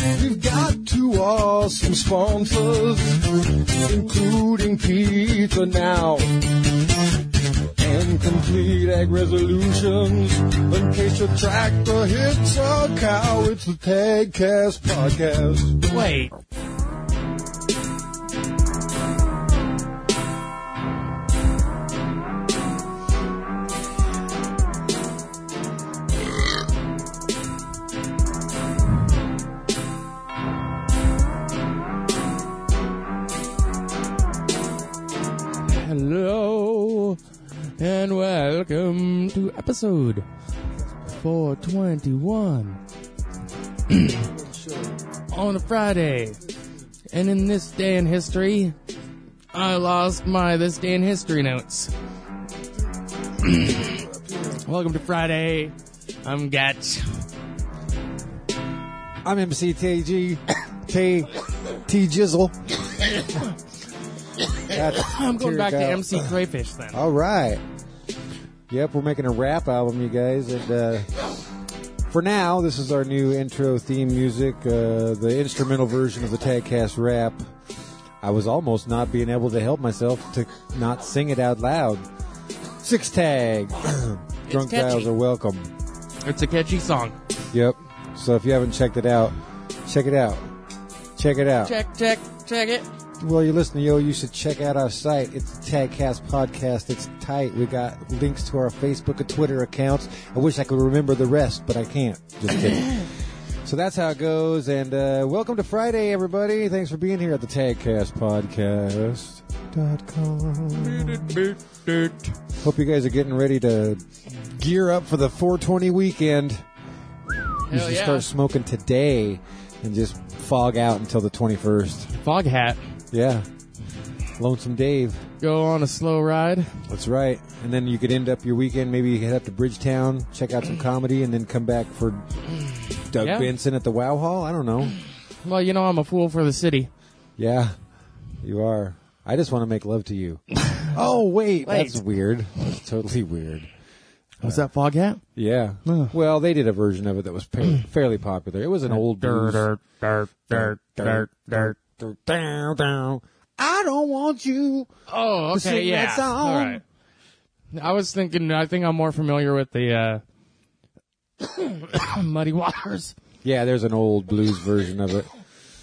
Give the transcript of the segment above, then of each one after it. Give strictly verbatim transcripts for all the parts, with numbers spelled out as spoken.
We've got two awesome sponsors, including Pizza Now and Complete Ag Resolutions. In case your tractor hits a cow, it's the TagCast Podcast. Wait. Hello and welcome to episode four twenty-one on a Friday. And in this day in history, I lost my this day in history notes. Welcome to Friday. I'm Gatch. I'm M C T G T T Jizzle. I'm going back to M C Crayfish then. All right. Yep, we're making a rap album, you guys. And uh, for now, this is our new intro theme music, uh, the instrumental version of the TagCast rap. I was almost not being able to help myself to not sing it out loud. Six Tag. Drunk dials are welcome. It's a catchy song. Yep. So if you haven't checked it out, check it out. Check it out. Check, check, check it. Well, you're listening, yo, you should check out our site. It's the TagCast Podcast. It's tight. We got links to our Facebook and Twitter accounts. I wish I could remember the rest, but I can't. Just kidding. So that's how it goes. And uh, welcome to Friday, everybody. Thanks for being here at the TagCast Podcast dot com. Hope you guys are getting ready to gear up for the four twenty weekend. You Hell should yeah. start smoking today and just fog out until the twenty-first. Fog hat. Yeah. Lonesome Dave. Go on a slow ride. That's right. And then you could end up your weekend, maybe head up to Bridgetown, check out some comedy, and then come back for Doug Yeah. Benson at the Wow Hall. I don't know. Well, you know I'm a fool for the city. Yeah, you are. I just want to make love to you. Oh, wait. Wait. That's weird. That's totally weird. Was that Fog Hat? Yeah. Ugh. Well, they did a version of it that was pa- fairly popular. It was an old blues. Dirt, dirt, dirt, dirt, dirt. Down, down. I don't want you. Oh, to okay, sing yeah. that song. All right. I was thinking, I think I'm more familiar with the uh, Muddy Waters. Yeah, there's an old blues version of it.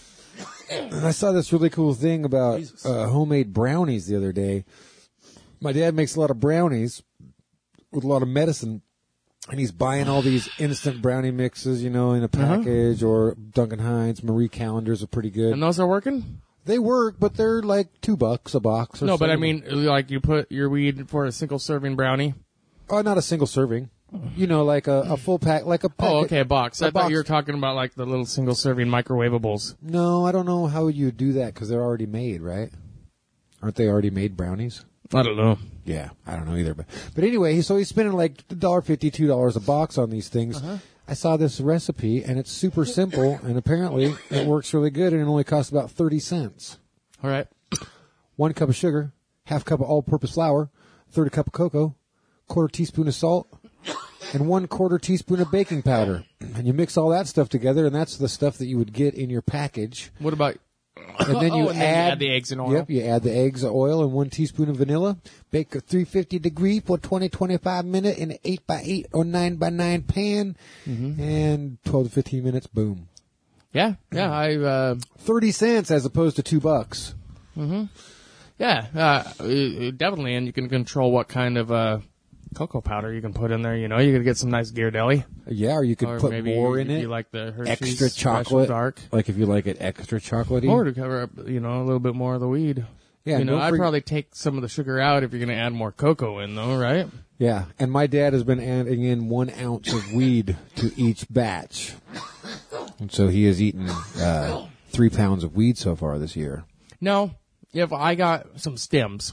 I saw this really cool thing about uh, homemade brownies the other day. My dad makes a lot of brownies with a lot of medicine, and he's buying all these instant brownie mixes, you know, in a package, uh-huh. or Duncan Hines, Marie Callender's are pretty good. And those are working? They work, but they're like two bucks a box. Or No, but I something. mean, like you put your weed for a single serving brownie? Oh, not a single serving. You know, like a, a full pack, like a packet. Oh, okay, a box. A I box. thought you were talking about like the little single serving microwavables. No, I don't know how you do that because they're already made, right? Aren't they already made brownies? I don't know. Yeah, I don't know either. But but anyway, so he's spending like one dollar fifty, two dollars a box on these things. Uh-huh. I saw this recipe, and it's super simple, and apparently it works really good, and it only costs about thirty cents. All right. One cup of sugar, half cup of all-purpose flour, third a cup of cocoa, quarter teaspoon of salt, and one quarter teaspoon of baking powder. And you mix all that stuff together, and that's the stuff that you would get in your package. What about... And then, you, oh, and add, then you add the eggs and oil. Yep, you add the eggs, oil, and one teaspoon of vanilla. Bake at three fifty degree for twenty to twenty-five minutes in an eight by eight or nine by nine pan. Mm-hmm. And twelve to fifteen minutes, boom. Yeah, yeah, I... Uh, thirty cents as opposed to two bucks. mm-hmm. Yeah, uh, definitely, and you can control what kind of uh, cocoa powder you can put in there. You know, you could get some nice Ghirardelli. Yeah, or you could Or put maybe more in if it. you like the Hershey's Extra Special chocolate. Dark. Like if you like it extra chocolatey. Or to cover up, you know, a little bit more of the weed. Yeah, you know, don't I'd forget- probably take some of the sugar out if you're going to add more cocoa in, though, right? Yeah, and my dad has been adding in one ounce of weed to each batch. And so he has eaten uh, three pounds of weed so far this year. No, if I got some stems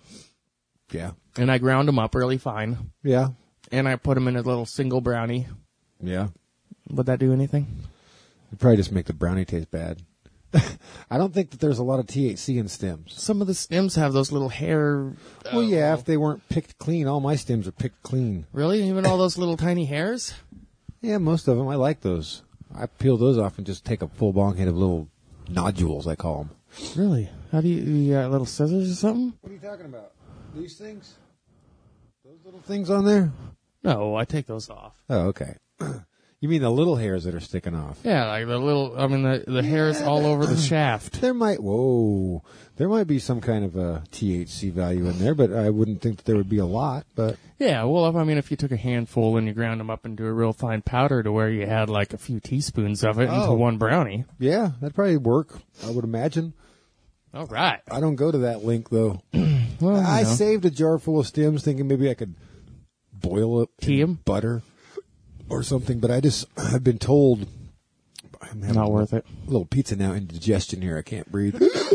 Yeah. and I ground them up really fine Yeah. and I put them in a little single brownie, Yeah. would that do anything? It'd probably just make the brownie taste bad. I don't think that there's a lot of T H C in stems. Some of the stems have those little hair. Well, uh, yeah, if they weren't picked clean. All my stems are picked clean. Really? Even all those little tiny hairs? Yeah, most of them. I like those. I peel those off and just take a full bong head of little nodules, I call them. Really? How do you, you got little scissors or something? What are you talking about? These things? Those little things on there? No, I take those off. Oh, okay. You mean the little hairs that are sticking off? Yeah, like the little, I mean, the, the hairs all over the shaft. There might, whoa, there might be some kind of a T H C value in there, but I wouldn't think that there would be a lot, but. Yeah, well, if, I mean, if you took a handful and you ground them up into a real fine powder to where you had like a few teaspoons of it Oh. into one brownie. Yeah, that'd probably work, I would imagine. All right. I don't go to that link, though. Well, I you know. saved a jar full of stems thinking maybe I could boil it Tea in 'em? butter or something, but I just, I've been told I'm having Not worth it. a little pizza now, indigestion here. I can't breathe.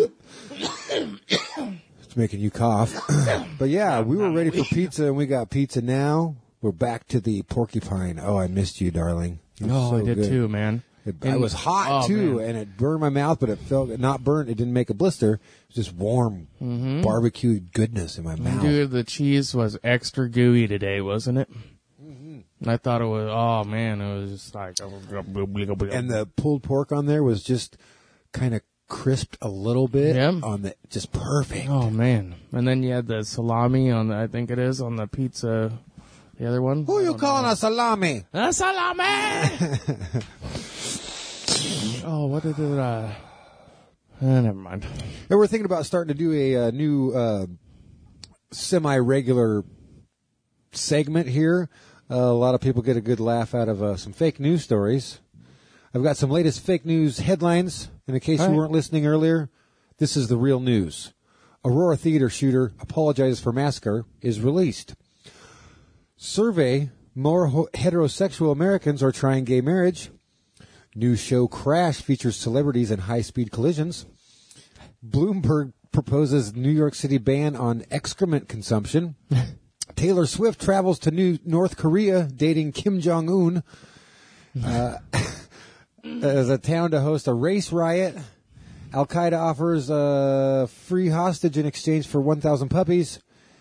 It's making you cough. But yeah, we were ready for pizza and we got pizza now. We're back to the porcupine. Oh, I missed you, darling. It was Oh, so I did good. too, man. It, And- it was hot oh, too, man. and it burned my mouth, but it felt not burnt. It didn't make a blister. It was just warm, Mm-hmm. barbecued goodness in my mouth. Dude, the cheese was extra gooey today, wasn't it? Mm-hmm. I thought it was, oh man, it was just like. And the pulled pork on there was just kind of crisped a little bit Yeah. on the, just perfect. Oh man. And then you had the salami on the, I think it is, on the pizza, the other one. Who you calling a salami? A salami! Oh, what did it, uh, uh, never mind. And we're thinking about starting to do a, uh new uh, semi-regular segment here. Uh, a lot of people get a good laugh out of uh, some fake news stories. I've got some latest fake news headlines. And in case All you right. weren't listening earlier, this is the real news. Aurora theater shooter apologizes for massacre is released. Survey, more ho- heterosexual Americans are trying gay marriage. New show Crash features celebrities in high-speed collisions. Bloomberg proposes New York City ban on excrement consumption. Taylor Swift travels to New North Korea dating Kim Jong-un uh, as a town to host a race riot. Al-Qaeda offers a free hostage in exchange for one thousand puppies.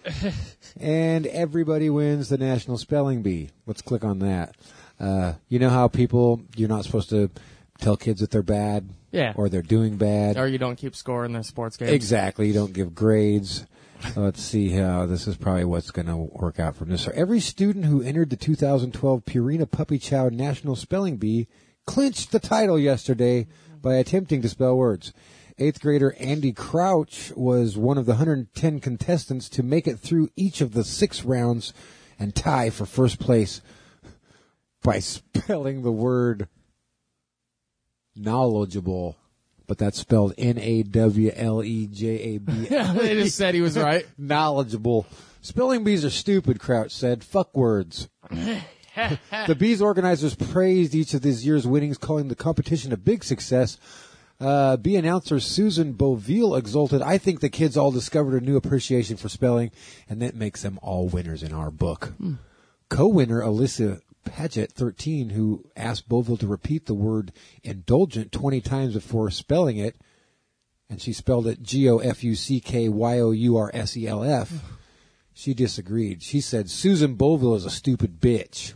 And everybody wins the National Spelling Bee. Let's click on that. Uh, you know how people, you're not supposed to tell kids that they're bad Yeah. or they're doing bad. Or you don't keep score in their sports games. Exactly. You don't give grades. Let's see how this is probably what's going to work out from this. So every student who entered the two thousand twelve Purina Puppy Chow National Spelling Bee clinched the title yesterday by attempting to spell words. Eighth grader Andy Crouch was one of the one hundred ten contestants to make it through each of the six rounds and tie for first place by spelling the word knowledgeable. But that's spelled N A W L E J A B. Yeah, they just said he was right. Knowledgeable. Spelling bees are stupid, Crouch said. Fuck words. The bees organizers praised each of this year's winnings, calling the competition a big success. Uh, bee announcer Susan Boville exulted, I think the kids all discovered a new appreciation for spelling, and that makes them all winners in our book. Hmm. Co-winner Alyssa Paget, thirteen, who asked Boville to repeat the word indulgent twenty times before spelling it, and she spelled it G O F U C K Y O U R S E L F. She disagreed. She said, Susan Boville is a stupid bitch.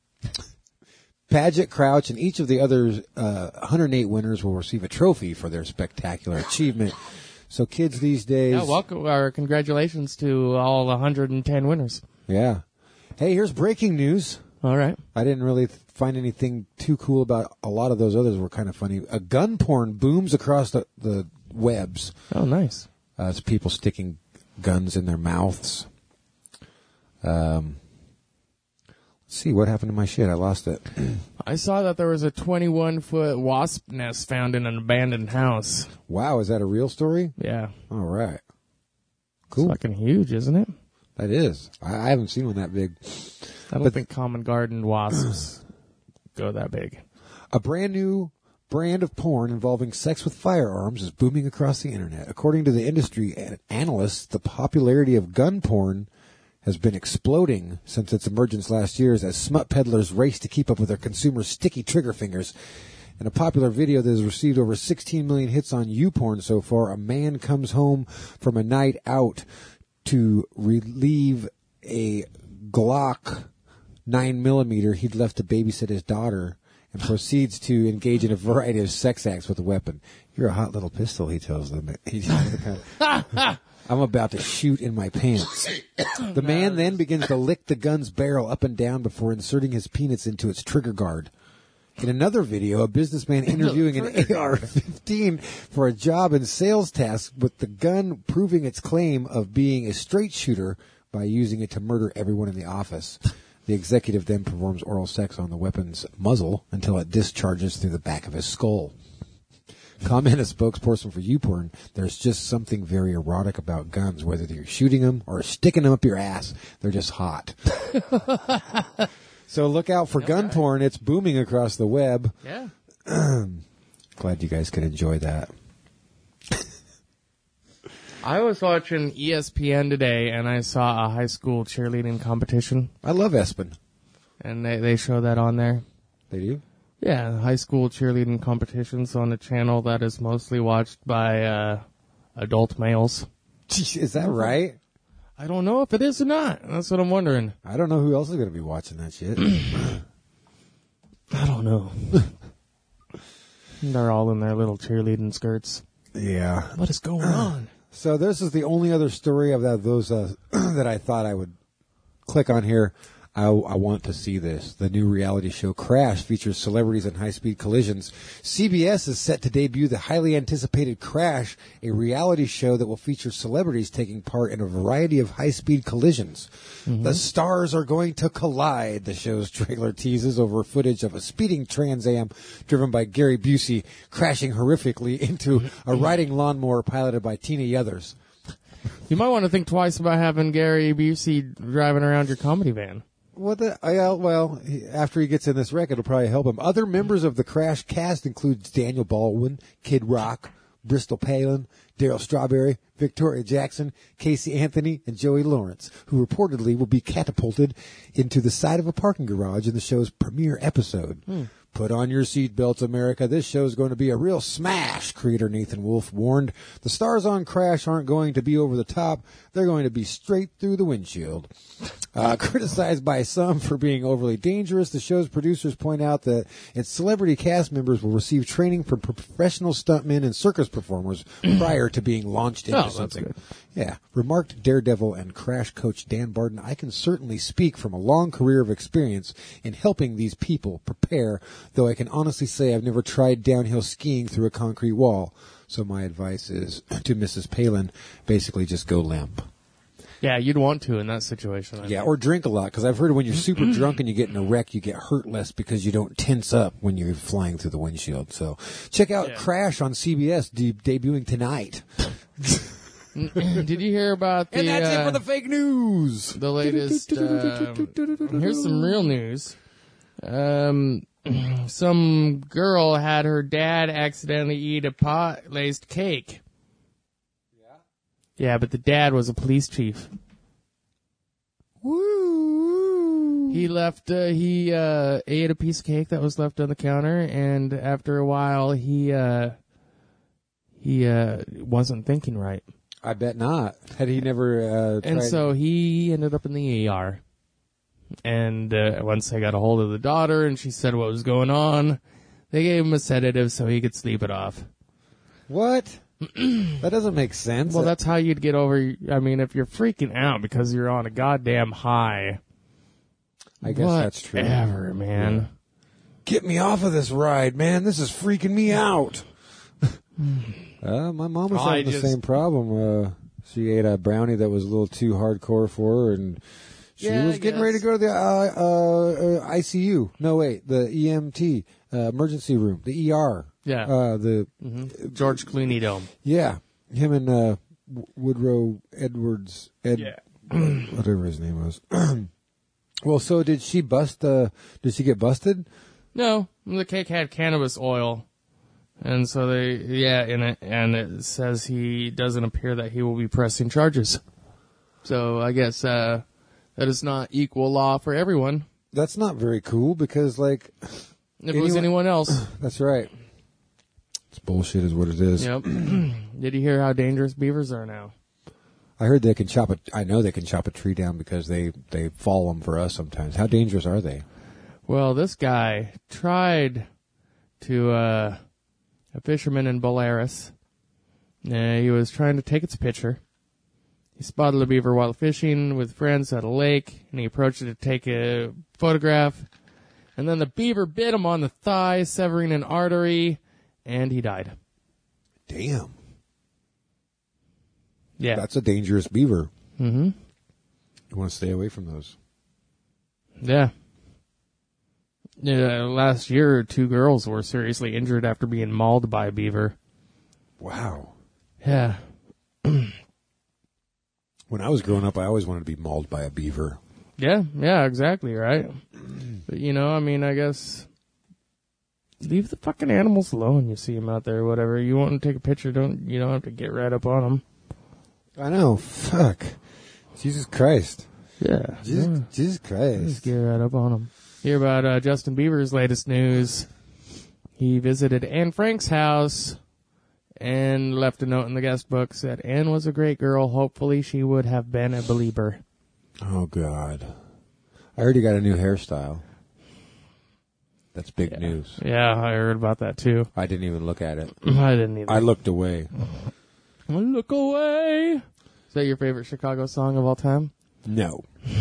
Paget, Crouch, and each of the other uh, one hundred eight winners will receive a trophy for their spectacular achievement. So kids these days... Yeah, welcome, or congratulations to all one hundred ten winners. Yeah. Hey, here's breaking news. All right. I didn't really find anything too cool about a lot of those others were kind of funny. A gun porn booms across the, the webs. Oh, nice. Uh, it's people sticking guns in their mouths. Um, let's see, what happened to my shit? I lost it. I saw that there was a twenty-one foot wasp nest found in an abandoned house. Wow, is that a real story? Yeah. All right. It's Cool. fucking huge, isn't it? That is. I, I haven't seen one that big. I don't But- think common garden wasps go that big. A brand new brand of porn involving sex with firearms is booming across the internet. According to the industry an- analysts, the popularity of gun porn has been exploding since its emergence last year as smut peddlers race to keep up with their consumers' sticky trigger fingers. In a popular video that has received over sixteen million hits on YouPorn so far, a man comes home from a night out to relieve a Glock nine millimeter he'd left to babysit his daughter. and proceeds to engage in a variety of sex acts with the weapon. You're a hot little pistol, he tells them. He tells the kind- I'm about to shoot in my pants. The man then begins to lick the gun's barrel up and down before inserting his penis into its trigger guard. In another video, a businessman interviewing an A R fifteen for a job in sales task with the gun proving its claim of being a straight shooter by using it to murder everyone in the office. The executive then performs oral sex on the weapon's muzzle until it discharges through the back of his skull. Comment a spokesperson for YouPorn, there's just something very erotic about guns, whether you're shooting them or sticking them up your ass. They're just hot. So look out for okay. gun porn. It's booming across the web. Yeah. Glad you guys could enjoy that. I was watching E S P N today, and I saw a high school cheerleading competition. I love Espen. And they, they show that on there. They do? Yeah, high school cheerleading competitions on a channel that is mostly watched by uh, adult males. Is that right? I don't know if it is or not. That's what I'm wondering. I don't know who else is going to be watching that shit. I don't know. They're all in their little cheerleading skirts. Yeah. What is going on? So this is the only other story of that, those uh, that I thought I would click on here. I, I want to see this. The new reality show Crash features celebrities in high-speed collisions. C B S is set to debut the highly anticipated Crash, a reality show that will feature celebrities taking part in a variety of high-speed collisions. Mm-hmm. The stars are going to collide, the show's trailer teases over footage of a speeding Trans Am driven by Gary Busey crashing horrifically into a riding lawnmower piloted by Tina Yothers. You might want to think twice about having Gary Busey driving around your comedy van. Well, the, uh, well, he, after he gets in this wreck, it'll probably help him. Other members of the Crash cast include Daniel Baldwin, Kid Rock, Bristol Palin, Daryl Strawberry, Victoria Jackson, Casey Anthony, and Joey Lawrence, who reportedly will be catapulted into the side of a parking garage in the show's premiere episode. Hmm. Put on your seatbelts, America. This show's going to be a real smash, creator Nathan Wolfe warned. The stars on Crash aren't going to be over the top. They're going to be straight through the windshield. Uh, criticized by some for being overly dangerous, the show's producers point out that its celebrity cast members will receive training from professional stuntmen and circus performers prior to being launched into oh, something. That's good. Yeah. Remarked Daredevil and Crash coach Dan Barden, I can certainly speak from a long career of experience in helping these people prepare, though I can honestly say I've never tried downhill skiing through a concrete wall. So my advice is to Missus Palin, basically just go limp. Yeah, you'd want to in that situation. I yeah, think. Or drink a lot, because I've heard when you're super drunk and you get in a wreck, you get hurt less because you don't tense up when you're flying through the windshield. So check out yeah. Crash on C B S, de- debuting tonight. Did you hear about the... And that's uh, it for the fake news. The latest... Uh, here's some real news. Um... Some girl had her dad accidentally eat a pot-laced cake. Yeah? Yeah, but the dad was a police chief. Woo! He left, uh, he, uh, ate a piece of cake that was left on the counter, and after a while, he, uh, he, uh, wasn't thinking right. I bet not. Had he never, uh, tried... And so he ended up in the E R. And uh, once they got a hold of the daughter and she said what was going on, they gave him a sedative so he could sleep it off. What? That doesn't make sense. Well, that's how you'd get over... I mean, if you're freaking out because you're on a goddamn high... I guess that's true. Whatever, man. Yeah. Get me off of this ride, man. This is freaking me out. uh, my mom was Oh, I having the just- same problem. Uh, she ate a brownie that was a little too hardcore for her, and... She Yeah, was I getting guess. ready to go to the uh, uh, uh, I C U. No, wait, the E M T, uh, emergency room, the E R. Yeah. Uh, the Mm-hmm. George Clooney Dome. yeah, him and uh, W- Woodrow Edwards, Ed, Yeah. whatever his name was. Well, so did she bust? Uh, did she get busted? No, the cake had cannabis oil. And so they, yeah, in it, and it says he doesn't appear that he will be pressing charges. So I guess, uh, that is not equal law for everyone. That's not very cool because, like, If it was anyone- anyone else. that's right. It's bullshit, is what it is. Yep. Did you hear how dangerous beavers are now? I heard they can chop a. I know they can chop a tree down because they they fall them for us sometimes. How dangerous are they? Well, this guy tried to, uh, a fisherman in Belarus. Uh, he was trying to take its picture. He spotted a beaver while fishing with friends at a lake, and he approached it to take a photograph. And then the beaver bit him on the thigh, severing an artery, and he died. Damn. Yeah. That's a dangerous beaver. Mm-hmm. You want to stay away from those. Yeah. Yeah. Last year, two girls were seriously injured after being mauled by a beaver. Wow. Yeah. When I was growing up, I always wanted to be mauled by a beaver. Yeah, yeah, exactly, right? But, you know, I mean, I guess leave the fucking animals alone. You see them out there or whatever. You want to take a picture, don't you don't have to get right up on them. I know. Fuck. Jesus Christ. Yeah. Jesus, yeah. Jesus Christ. Just get right up on them. Hear about uh, Justin Bieber's latest news. He visited Anne Frank's house and left a note in the guest book. Said, Anne was a great girl. Hopefully she would have been a believer. Oh, God. I heard he got a new hairstyle. That's big Yeah. news. Yeah, I heard about that too. I didn't even look at it. I didn't either. I looked away. Look away. Is that your favorite Chicago song of all time? No.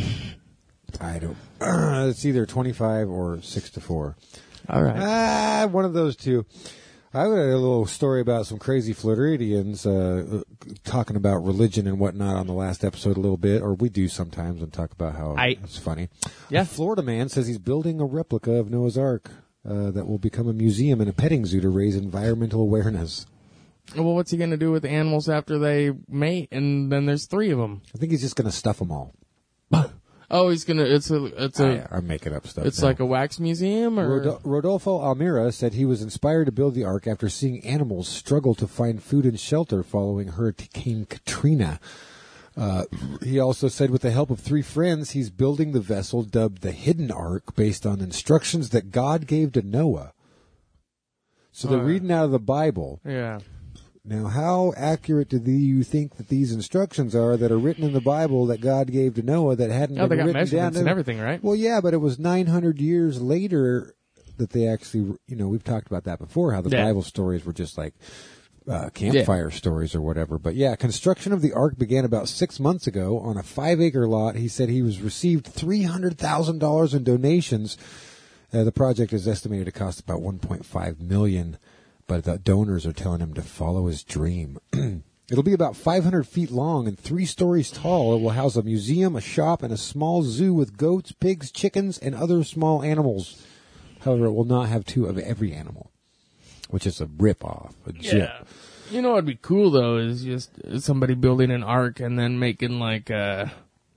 I don't. Uh, it's either twenty-five or six to four. All right. Ah, one of those two. I had a little story about some crazy Floridians uh, talking about religion and whatnot on the last episode a little bit, or we do sometimes and talk about how I, it's funny. Yeah. A Florida man says he's building a replica of Noah's Ark uh, that will become a museum and a petting zoo to raise environmental awareness. Well, what's he going to do with the animals after they mate and then there's three of them? I think he's just going to stuff them all. Oh, he's going to, it's a, it's a, I, I'm making up stuff. it's now. like a wax museum or? Rod- Rodolfo Almira said he was inspired to build the Ark after seeing animals struggle to find food and shelter following Hurricane Katrina. Uh, he also said with the help of three friends, he's building the vessel dubbed the Hidden Ark based on instructions that God gave to Noah. So they're Oh, yeah. reading out of the Bible. Yeah. Now, how accurate do you think that these instructions are that are written in the Bible that God gave to Noah that hadn't Oh, they been got written down? measurements and everything, right? Well, yeah, but it was nine hundred years later that they actually, you know, we've talked about that before, how the Yeah. Bible stories were just like uh, campfire yeah. stories or whatever. But yeah, construction of the Ark began about six months ago on a five-acre lot. He said he was received three hundred thousand dollars in donations. Uh, the project is estimated to cost about one point five million dollars. But the donors are telling him to follow his dream. It'll be about five hundred feet long and three stories tall. It will house a museum, a shop, and a small zoo with goats, pigs, chickens, and other small animals. However, it will not have two of every animal, which is a rip-off, a jip. Yeah. You know what would be cool, though, is just somebody building an ark and then making, like, uh,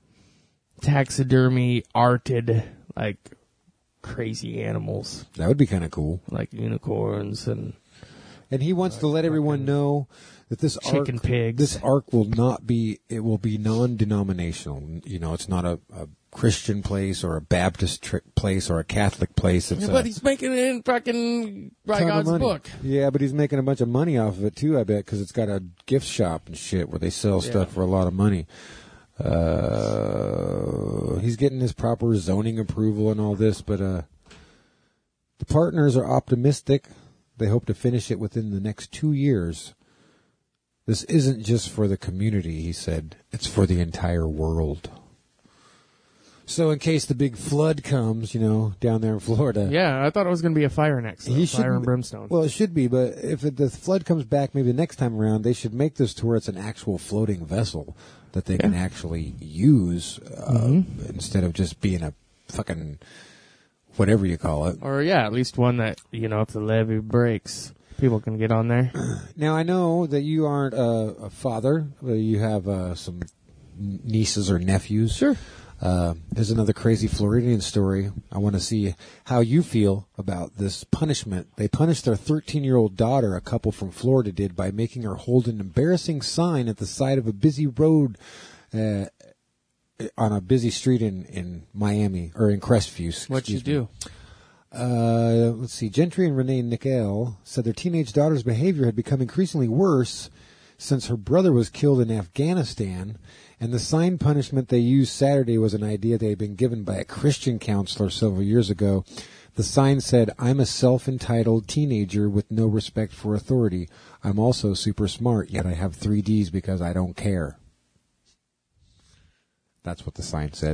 taxidermy arted, like, crazy animals. That would be kind of cool. Like unicorns and... And he wants to let everyone know that this chicken ark, pigs. this ark will not be, it will be non-denominational. You know, it's not a, a Christian place or a Baptist tri- place or a Catholic place. It's yeah, a but he's making it in fucking by ton of God's money. book. Yeah, but he's making a bunch of money off of it too, I bet, because it's got a gift shop and shit where they sell stuff Yeah. for a lot of money. Uh, he's getting his proper zoning approval and all this, but uh, the partners are optimistic. They hope to finish it within the next two years. This isn't just for the community, he said. It's for the entire world. So in case the big flood comes, you know, down there in Florida. Yeah, I thought it was going to be a fire next. Though. He Fire should- and brimstone. Well, it should be, but if it, the flood comes back maybe the next time around, they should make this to where it's an actual floating vessel that they can Yeah. actually use uh, Mm-hmm. instead of just being a fucking whatever you call it. Or, yeah, at least one that, you know, if the levee breaks, people can get on there. Now, I know that you aren't a, a father. Uh, You have uh, some nieces or nephews. Sure. Uh, there's another crazy Floridian story. I want to see how you feel about this punishment. They punished their thirteen-year-old daughter, a couple from Florida did, by making her hold an embarrassing sign at the side of a busy road uh, on a busy street in, in Miami, or in Crestview. What'd you excuse me. do? Uh, let's see. Gentry and Renee Nickel said their teenage daughter's behavior had become increasingly worse since her brother was killed in Afghanistan, and the sign punishment they used Saturday was an idea they had been given by a Christian counselor several years ago. The sign said, "I'm a self-entitled teenager with no respect for authority. I'm also super smart, yet I have three D's because I don't care." That's what the sign said.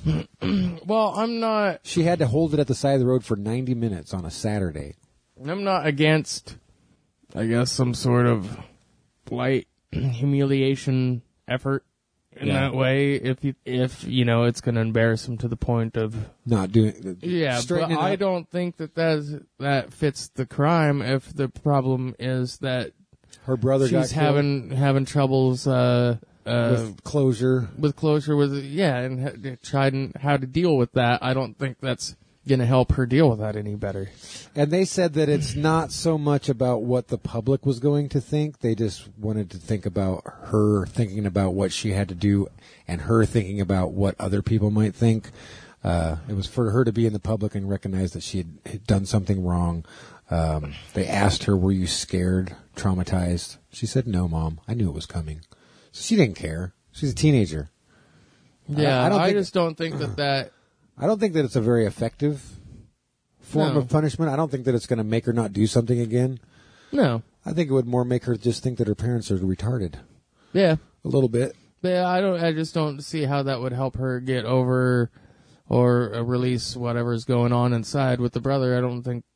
Well, I'm not... She had to hold it at the side of the road for ninety minutes on a Saturday. I'm not against, I guess, some sort of light humiliation effort in Yeah. that way. If you, if you know, it's going to embarrass him to the point of Not doing... yeah. But straightening I up. don't think that that's, that fits the crime. If the problem is that Her brother got she's killed having having troubles uh, uh, with closure. with closure with yeah, and ha- trying how to deal with that. I don't think that's going to help her deal with that any better. And they said that it's not so much about what the public was going to think. They just wanted to think about her thinking about what she had to do and her thinking about what other people might think. Uh, it was for her to be in the public and recognize that she had, had done something wrong. Um, they asked her, "Were you scared, traumatized?" She said, "No, Mom. I knew it was coming." So she didn't care. She's a teenager. Yeah, I- I don't I think- just don't think that that. I don't think that it's a very effective form No. of punishment. I don't think that it's going to make her not do something again. No. I think it would more make her just think that her parents are retarded. Yeah. A little bit. Yeah, I don't. I just don't see how that would help her get over or uh, release whatever's going on inside with the brother. I don't think,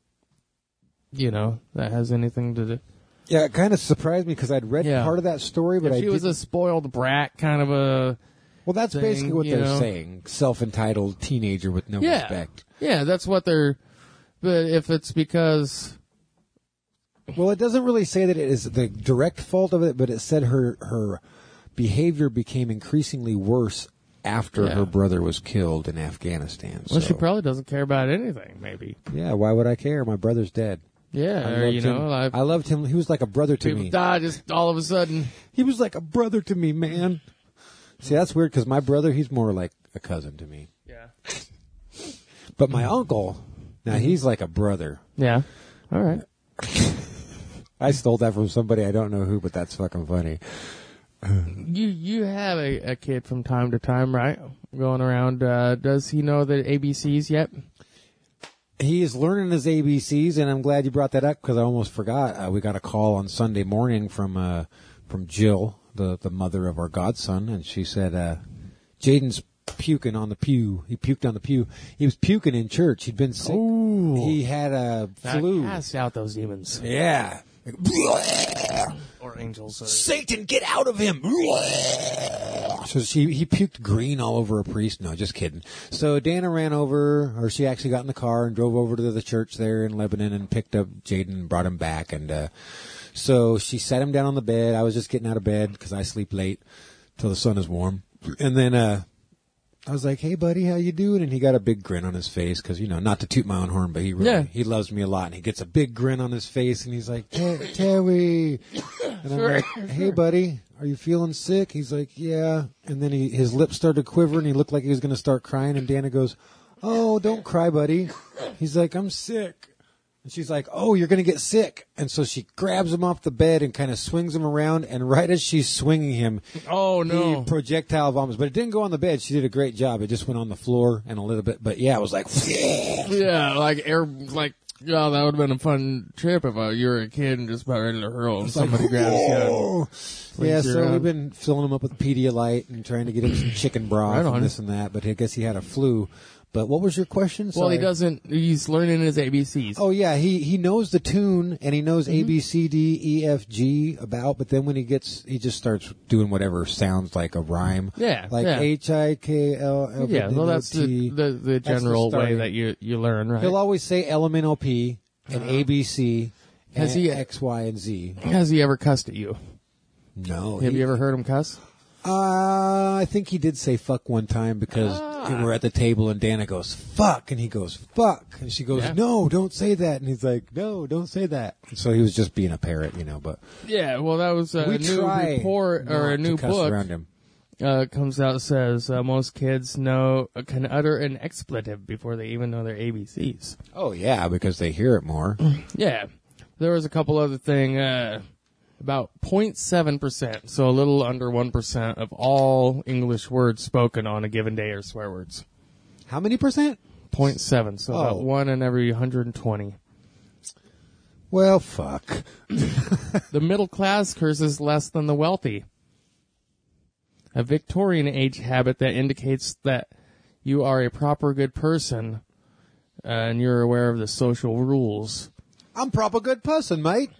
you know, that has anything to do. Yeah, it kind of surprised me because I'd read Yeah. part of that story, but If I she was a didn't- spoiled brat, kind of a well, that's thing, basically what you they're know. saying. Self-entitled teenager with no yeah, respect. yeah, that's what they're. But if it's because Well, it doesn't really say that it is the direct fault of it, but it said her her behavior became increasingly worse after Yeah. her brother was killed in Afghanistan. well, so. she probably doesn't care about anything. Maybe. Yeah, why would I care? My brother's dead. Yeah, I or loved you him. know, like I loved him. He was like a brother to people me. die just all of a sudden. He was like a brother to me, man. See, that's weird because my brother, he's more like a cousin to me. Yeah. But my uncle, now he's like a brother. Yeah. All right. I stole that from somebody I don't know who, but that's fucking funny. You you have a, a kid from time to time, right? Going around. Uh, does he know the A B Cs yet? He is learning his A B Cs, and I'm glad you brought that up because I almost forgot. Uh, we got a call on Sunday morning from uh, from Jill, the, the mother of our godson, and she said, uh, Jaden's puking on the pew. He puked on the pew. He was puking in church. He'd been sick. Ooh. He had a flu. Cast out those demons Yeah. or angels. Or... Satan, get out of him! So she he puked green all over a priest. No, just kidding. So Dana ran over, or she actually got in the car and drove over to the church there in Lebanon and picked up Jaden and brought him back. And uh, so she sat him down on the bed. I was just getting out of bed because I sleep late till the sun is warm. And then uh, I was like, "Hey, buddy, how you doing?" And he got a big grin on his face because, you know, not to toot my own horn, but he really, Yeah. he loves me a lot. And he gets a big grin on his face, and he's like, "Ter- Terry." And I'm Sure, like, "Hey, buddy, are you feeling sick?" He's like, "Yeah." And then he, his lips started quivering. He looked like he was going to start crying. And Dana goes, "Oh, don't cry, buddy." He's like, "I'm sick." And she's like, "Oh, you're going to get sick." And so she grabs him off the bed and kind of swings him around. And right as she's swinging him, Oh no! he projectile vomits. But it didn't go on the bed. She did a great job. It just went on the floor and a little bit. But yeah, it was like, Yeah, like air, like yeah, that would have been a fun trip if uh, you were a kid and just about ready to hurl. And somebody grabs you. and "Whoa." swings Yeah, you so around. we've been filling him up with Pedialyte and trying to get him some chicken broth Right on. and this and that. But I guess he had a flu. But what was your question? Well, he Sorry. doesn't. He's learning his A B Cs. Oh yeah, he he knows the tune and he knows Mm-hmm. A B C D E F G about, but then when he gets, he just starts doing whatever sounds like a rhyme. Yeah, like yeah. H I K L L. Yeah, well, that's the the, the That's the general way starting. that you you learn, right? He'll always say L M N O P and A B C Has and he- X, Y, and Z. Has he ever cussed at you? No. Have he- you ever heard him cuss? Uh, I think he did say fuck one time because Ah. we're at the table and Dana goes, fuck. And he goes, fuck. And she goes, Yeah. no, don't say that. And he's like, no, don't say that. And so he was just being a parrot, you know, but Yeah, well, that was a we new try report or not a new to cuss book around him. uh, comes out that says uh, most kids know can utter an expletive before they even know their A B Cs. Oh, yeah, because they hear it more. Yeah, there was a couple other thing. Uh, About zero point seven percent, so a little under one percent of all English words spoken on a given day are swear words. How many percent? zero point seven, so Oh. about one in every one hundred twenty. Well, fuck. The middle class curses less than the wealthy. A Victorian age habit that indicates that you are a proper good person uh, and you're aware of the social rules. I'm proper good person, mate.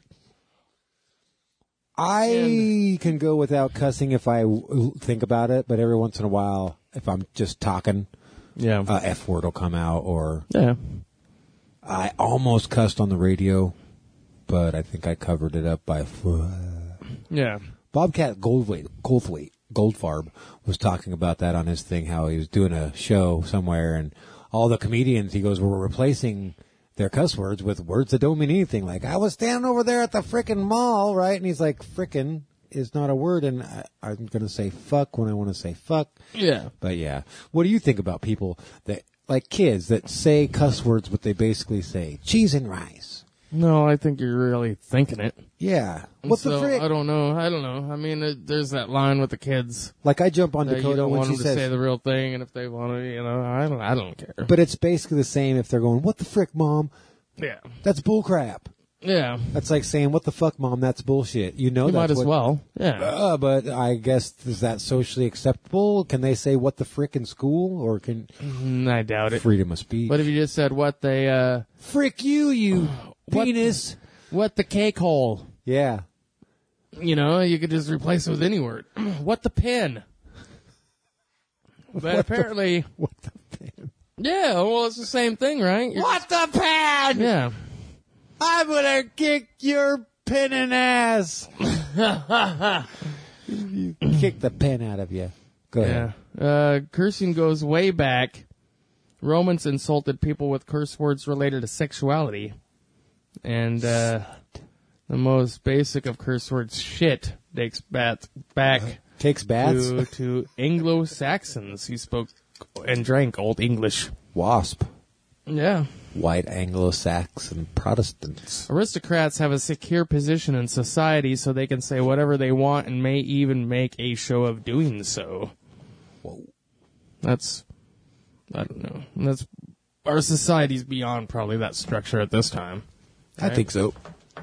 I And- can go without cussing if I w- think about it, but every once in a while, if I'm just talking, Yeah. uh, F word will come out, or yeah. I almost cussed on the radio, but I think I covered it up by. Yeah. Bobcat Goldthwait, Goldthwait, Goldfarb was talking about that on his thing, how he was doing a show somewhere, and all the comedians, he goes, were replacing their cuss words with words that don't mean anything. Like, I was standing over there at the frickin' mall, right? And he's like, frickin' is not a word, and I, I'm going to say fuck when I want to say fuck. Yeah. But yeah. What do you think about people that, like kids, that say cuss words, but they basically say cheese and rice? No, I think you're really thinking it. Yeah. What so, the frick? I don't know. I don't know. I mean, it, there's that line with the kids. Like, I jump on That you Dakota don't when want she them to says, say the real thing, and if they want to, you know, I don't, I don't care. but it's basically the same if they're going, what the frick, Mom? Yeah. That's bullcrap. Yeah. That's like saying, what the fuck, Mom? That's bullshit. You know You that's might as what, well. Yeah. Uh, but I guess, is that socially acceptable? Can they say what the frick in school? Or can Mm, I doubt it. freedom of speech? But if you just said what they, uh, frick you, you What- penis. what the cake hole, Yeah. you know, you could just replace it with any word. What the pin? But What the- apparently, What the pen? yeah, well, it's the same thing, right? You're- What the pen? Yeah. I'm gonna kick your pen in ass. You kick the pen out of you. Go ahead. Yeah. Uh, cursing goes way back. Romans insulted people with curse words related to sexuality. And uh, the most basic of curse words, shit, dates back, back Takes baths. to, to Anglo-Saxons who spoke and drank Old English. Wasp. Yeah. White Anglo-Saxon Protestants. Aristocrats have a secure position in society so they can say whatever they want and may even make a show of doing so. Whoa. That's, I don't know. That's, our society's beyond probably that structure at this time. I think so.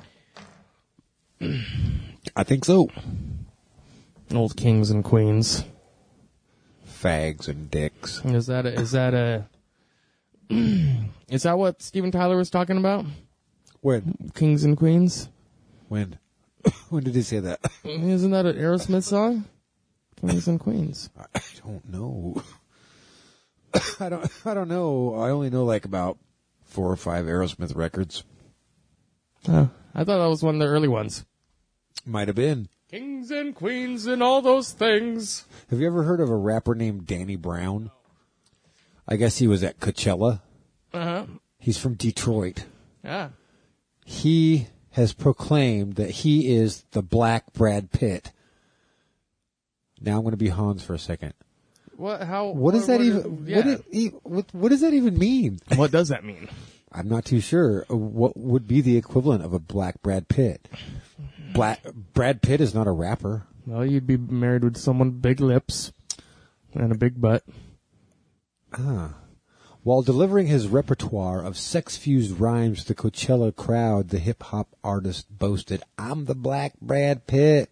I think so. Old kings and queens. Fags and dicks. Is that a, is that a, is that what Steven Tyler was talking about? When? Kings and queens? When? When did he say that? Isn't that an Aerosmith song? Kings and queens. I don't know. I don't. I don't know. I only know like about four or five Aerosmith records. Oh, I thought that was one of the early ones. Might have been. Kings and queens and all those things. Have you ever heard of a rapper named Danny Brown? I guess he was at Coachella. Uh-huh. He's from Detroit. Yeah. He has proclaimed that he is the Black Brad Pitt. Now I'm going to be Hans for a second. What, how, What does that what- even? yeah. What, it, e- what, what does that even mean? What does that mean? I'm not too sure. Uh, What would be the equivalent of a Black Brad Pitt? Black Brad Pitt is not a rapper. Well, you'd be married with someone with big lips and a big butt. Ah. While delivering his repertoire of sex-fused rhymes to the Coachella crowd, the hip-hop artist boasted, "I'm the Black Brad Pitt."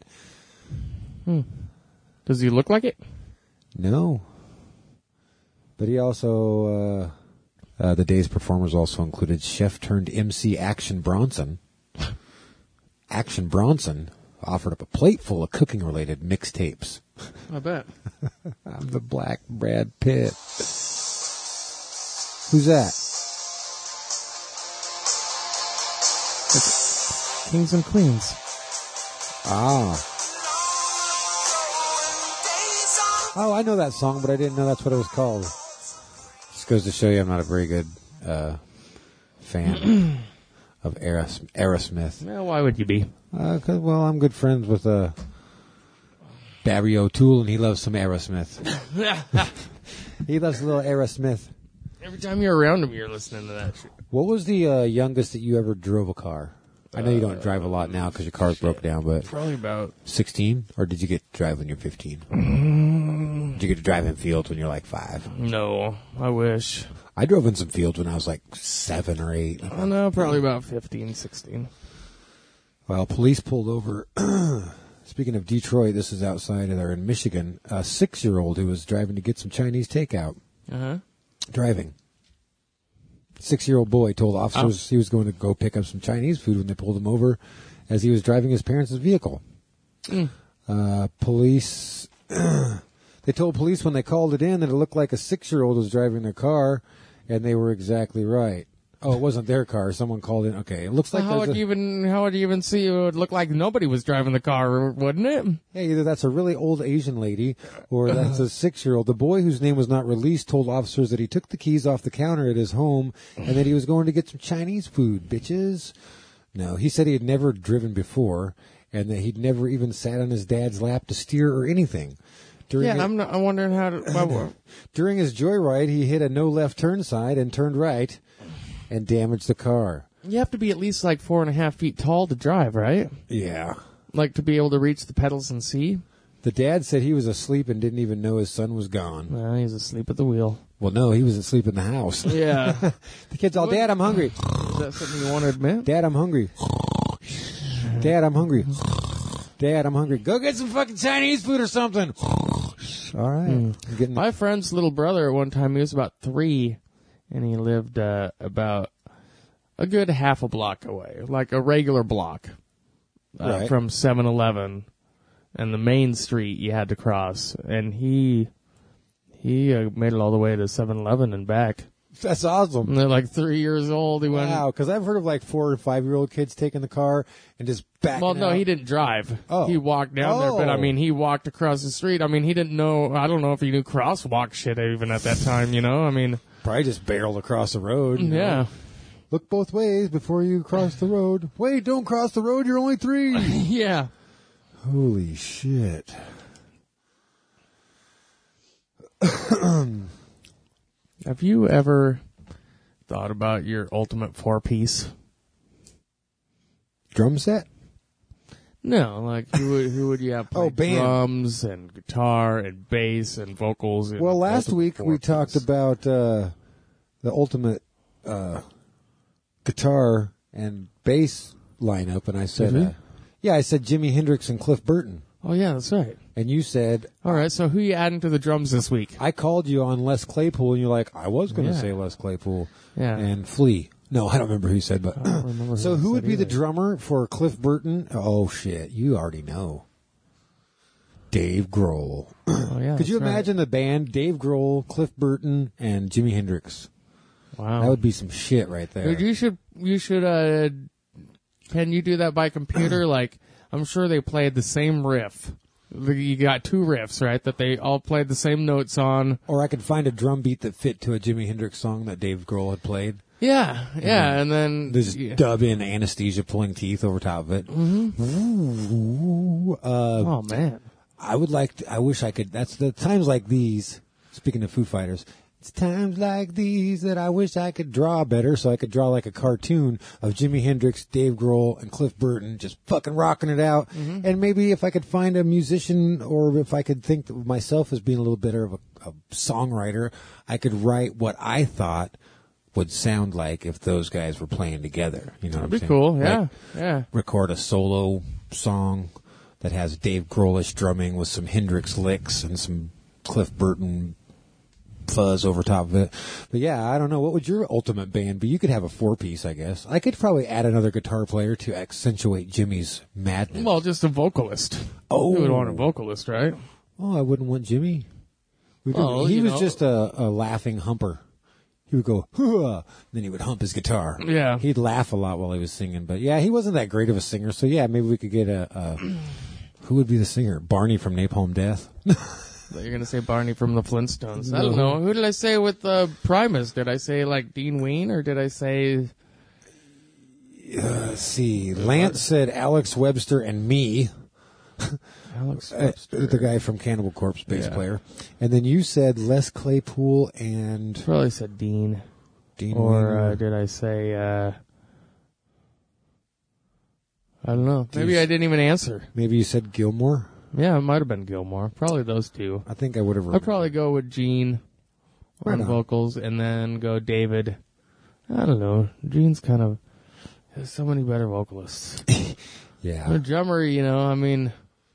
Does he look like it? No. But he also, uh, uh, the day's performers also included chef-turned-M C Action Bronson. Action Bronson offered up a plate full of cooking-related mixtapes. I bet. I'm the Black Brad Pitt. Who's that? Kings and queens. Ah. Oh, I know that song, but I didn't know that's what it was called. Just goes to show you I'm not a very good uh, fan of Aeros- Aerosmith. Well, why would you be? Uh, 'cause, well, I'm good friends with uh, Barry O'Toole, and he loves some Aerosmith. He loves a little Aerosmith. Every time you're around him, you're listening to that shit. What was the uh, youngest that you ever drove a car? I know you don't drive a lot now because your car's broke down, but Probably about. sixteen? Or did you get to drive when you're fifteen? Did you get to drive in fields when you're like five? No, I wish. I drove in some fields when I was like seven or eight. I don't know, probably about fifteen, sixteen. Well, police pulled over. Speaking of Detroit, this is outside of there in Michigan. A six-year-old who was driving to get some Chinese takeout. Uh-huh. Driving. Six-year-old boy told officers oh. he was going to go pick up some Chinese food when they pulled him over as he was driving his parents' vehicle. Mm. Uh, police, they told police when they called it in that it looked like a six-year-old was driving their car, and they were exactly right. Oh, it wasn't their car. Someone called in. Okay, it looks like how would a, you even how would you even see? It would look like nobody was driving the car, wouldn't it? Yeah, either that's a really old Asian lady or that's a six-year-old. The boy whose name was not released told officers that he took the keys off the counter at his home and that he was going to get some Chinese food. Bitches. No, he said he had never driven before and that he'd never even sat on his dad's lap to steer or anything. During yeah, his, I'm, not, I'm wondering how to. Well, during his joyride, he hit a no left turn sign and turned right. And damaged the car. You have to be at least like four and a half feet tall to drive, right? Yeah. Like to be able to reach the pedals and see? The dad said he was asleep and didn't even know his son was gone. Well, he's asleep at the wheel. Well, no, he was asleep in the house. Yeah. The kid's all, Dad, I'm hungry. Is that something you want to admit? Dad, I'm hungry. Dad, I'm hungry. Dad, I'm hungry. Go get some fucking Chinese food or something. All right. Mm. Getting My friend's little brother at one time, he was about three. And he lived uh, about a good half a block away, like a regular block uh, right. from seven eleven and the main street you had to cross. And he he uh, made it all the way to seven eleven and back. That's awesome. And they're like three years old. He went. Wow, because I've heard of like four or five year old kids taking the car and just backing Well, no, out. he didn't drive. Oh. He walked down oh. there, but I mean, he walked across the street. I mean, he didn't know. I don't know if he knew crosswalk shit even at that time. You know, I mean. Probably just barreled across the road. You know? Yeah. Look both ways before you cross the road. Wait, don't cross the road. You're only three. Yeah. Holy shit. Have you ever thought about your ultimate four-piece? Drum set? No, like who would, who would you have play Oh, band. drums and guitar and bass and vocals? And Well, last week we four-piece? talked about uh, the ultimate uh, guitar and bass lineup, and I said, Did we? uh, yeah, I said Jimi Hendrix and Cliff Burton. Oh, yeah, that's right. And you said... All right, so who you adding to the drums this week? I called you on Les Claypool, and you're like, I was going to Yeah. say Les Claypool Yeah. and Flea. No, I don't remember who you said, but... I don't remember who So I who said would be the either. drummer for Cliff Burton? Oh, shit. You already know. Dave Grohl. Oh, yeah, Could you that's right. imagine the band Dave Grohl, Cliff Burton, and Jimi Hendrix? Wow. That would be some shit right there. Dude, you should, you should, uh, can you do that by computer? Like, I'm sure they played the same riff. You got two riffs, right, that they all played the same notes on. Or I could find a drum beat that fit to a Jimi Hendrix song that Dave Grohl had played. Yeah, yeah, and then... Just yeah. dub in Anesthesia pulling teeth over top of it. Mm-hmm. Ooh, uh, Oh, man. I would like to, I wish I could, that's the times like these, speaking of Foo Fighters, it's times like these that I wish I could draw better so I could draw like a cartoon of Jimi Hendrix, Dave Grohl, and Cliff Burton just fucking rocking it out. Mm-hmm. And maybe if I could find a musician or if I could think of myself as being a little better of a, a songwriter, I could write what I thought would sound like if those guys were playing together. You know what I'm That'd be saying? cool, yeah, Like, yeah. record a solo song that has Dave Grohlish drumming with some Hendrix licks and some Cliff Burton fuzz over top of it. But yeah, I don't know. What would your ultimate band be? You could have a four-piece, I guess. I could probably add another guitar player to accentuate Jimmy's madness. Well, just a vocalist. Oh. You would want a vocalist, right? Oh, I wouldn't want Jimmy. We did- Well, he you was know- just a, a laughing humper. He would go, hoo then he would hump his guitar. Yeah. He'd laugh a lot while he was singing. But yeah, he wasn't that great of a singer. So yeah, maybe we could get a, a who would be the singer? Barney from Napalm Death? You're going to say Barney from the Flintstones. I don't know. Who did I say with uh, Primus? Did I say like Dean Ween or did I say... Let's see. Lance said Alex Webster and me. Alex Uh, Webster? the guy from Cannibal Corpse, bass Yeah. player. And then you said Les Claypool and Probably said Dean. Dean Or Ween. uh, did I say... Uh, I don't know. Maybe I didn't even answer. Maybe you said Gilmore? Yeah, it might have been Gilmore. Probably those two. I think I would have. I'd probably go with Gene Right on on. vocals, and then go David. I don't know. Gene's kind of... There's so many better vocalists. Yeah. The drummer, you know, I mean...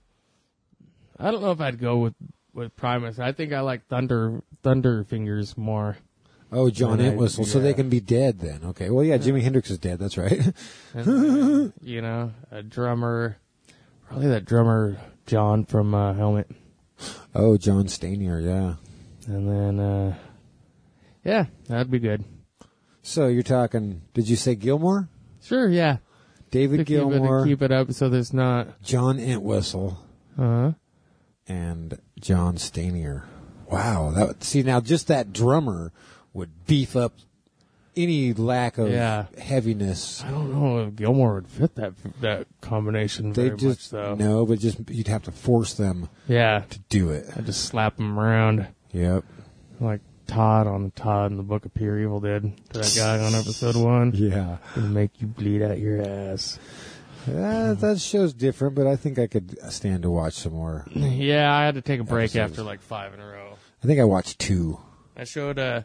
I don't know if I'd go with, with Primus. I think I like Thunder Thunder Fingers more. Oh, John And I- Entwistle. So yeah. they can be dead then. Okay. Well, yeah, Jimi Hendrix is dead. That's right. And then, you know, a drummer... Probably that drummer, John from uh, Helmet. Oh, John Stanier. Yeah. And then, uh... yeah, that'd be good. So you're talking, did you say Gilmore? Sure, yeah. David To keep it, Gilmore, to keep it up so there's not... John Entwistle, Uh-huh. and John Stanier. Wow. That would, see, now just that drummer would beef up any lack of Yeah. heaviness. I don't know if Gilmore would fit that that combination They very just, much, though. no, but just, you'd have to force them Yeah. to do it. I just slap them around Yep. like Todd on Todd in the Book of Pure Evil did to that guy on episode one. Yeah. It'll make you bleed out your ass. Uh, that show's different, but I think I could stand to watch some more. Yeah, I had to take a break Episodes. after like five in a row. I think I watched two. I showed uh,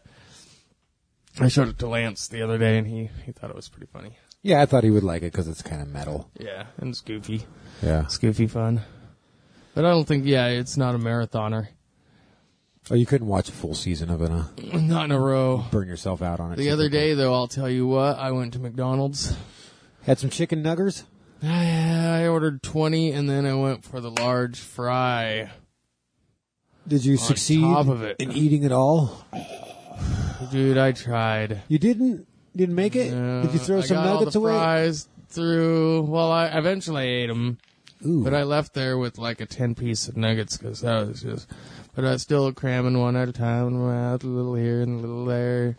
I showed it to Lance the other day, and he, he thought it was pretty funny. Yeah, I thought he would like it because it's kind of metal. Yeah, and it's goofy. Yeah. It's goofy fun. But I don't think, yeah, it's not a marathoner. Oh, you couldn't watch a full season of it, huh? Not in a row. Burn yourself out on it. The other day, though, I'll tell you what, I went to McDonald's. Had some chicken nuggers? I I ordered twenty, and then I went for the large fry. Did you On succeed top of it. in eating it all? Dude, I tried. You didn't? Didn't make it? Uh, Did you throw I some got all nuggets the away? fries through. Well, I eventually ate them, Ooh. but I left there with like a ten piece of nuggets because that was just. But I was still cramming one at a time in my mouth, a little here and a little there.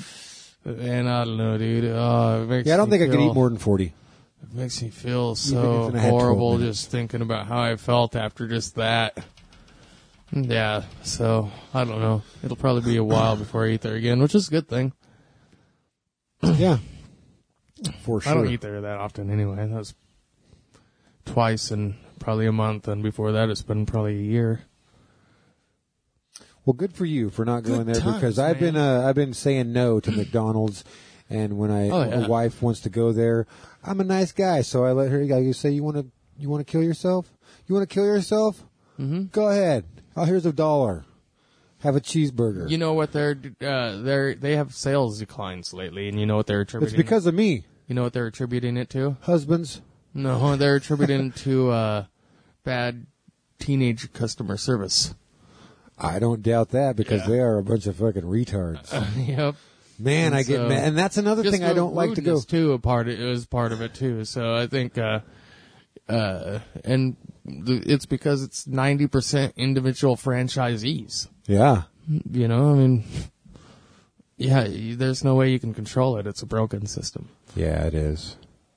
And I don't know, dude. Oh, it makes yeah, I don't me think I could feel- eat more than forty. It makes me feel think so it's gonna have twelve horrible minutes? just thinking about how I felt after just that. Yeah, so I don't know. It'll probably be a while before I eat there again, which is a good thing. Yeah. For sure. I don't eat there that often anyway. That was twice in probably a month, and before that it's been probably a year. Well, good for you for not going Good there times, because I've man. been uh, I've been saying no to McDonald's, and when I Oh, yeah. a wife wants to go there, I'm a nice guy, so I let her go. You say you want to you want to kill yourself? You want to kill yourself? Mm-hmm. Go ahead. Oh, here's a dollar. Have a cheeseburger. You know what they're uh, they're they have sales declines lately, and you know what they're it's attributing. because of me, you know what they're attributing it to? husbands. No, they're attributing it to uh, bad teenage customer service. I don't doubt that because Yeah. they are a bunch of fucking retards. Yep. Man, and I get so- mad, and that's another Just thing I the don't like to go. rudeness, too. A part of, it was part of it too. So I think, uh, uh, and th- it's because it's ninety percent individual franchisees. Yeah, You know, I mean, yeah, y- there's no way you can control it. It's a broken system. yeah, it is.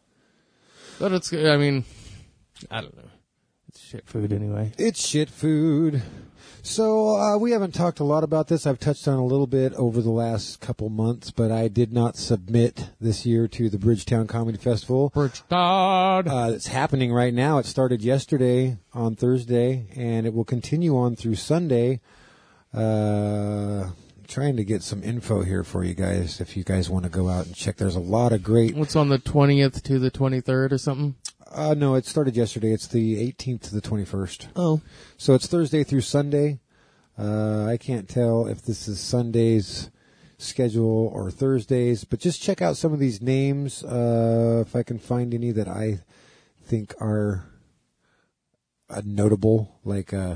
But it's, I mean, I don't know. It's shit food anyway. It's shit food. So uh, we haven't talked a lot about this. I've touched on a little bit over the last couple months, but I did not submit this year to the Bridgetown Comedy Festival. Bridgetown. Uh, it's happening right now. It started yesterday on Thursday, and it will continue on through Sunday. Uh, trying to get some info here for you guys if you guys want to go out and check. There's a lot of great. What's on the twentieth to the twenty-third or something? Uh, no, it started yesterday. It's the eighteenth to the twenty-first. Oh. So it's Thursday through Sunday. Uh, I can't tell if this is Sunday's schedule or Thursday's, but just check out some of these names. Uh, if I can find any that I think are uh, notable, like uh,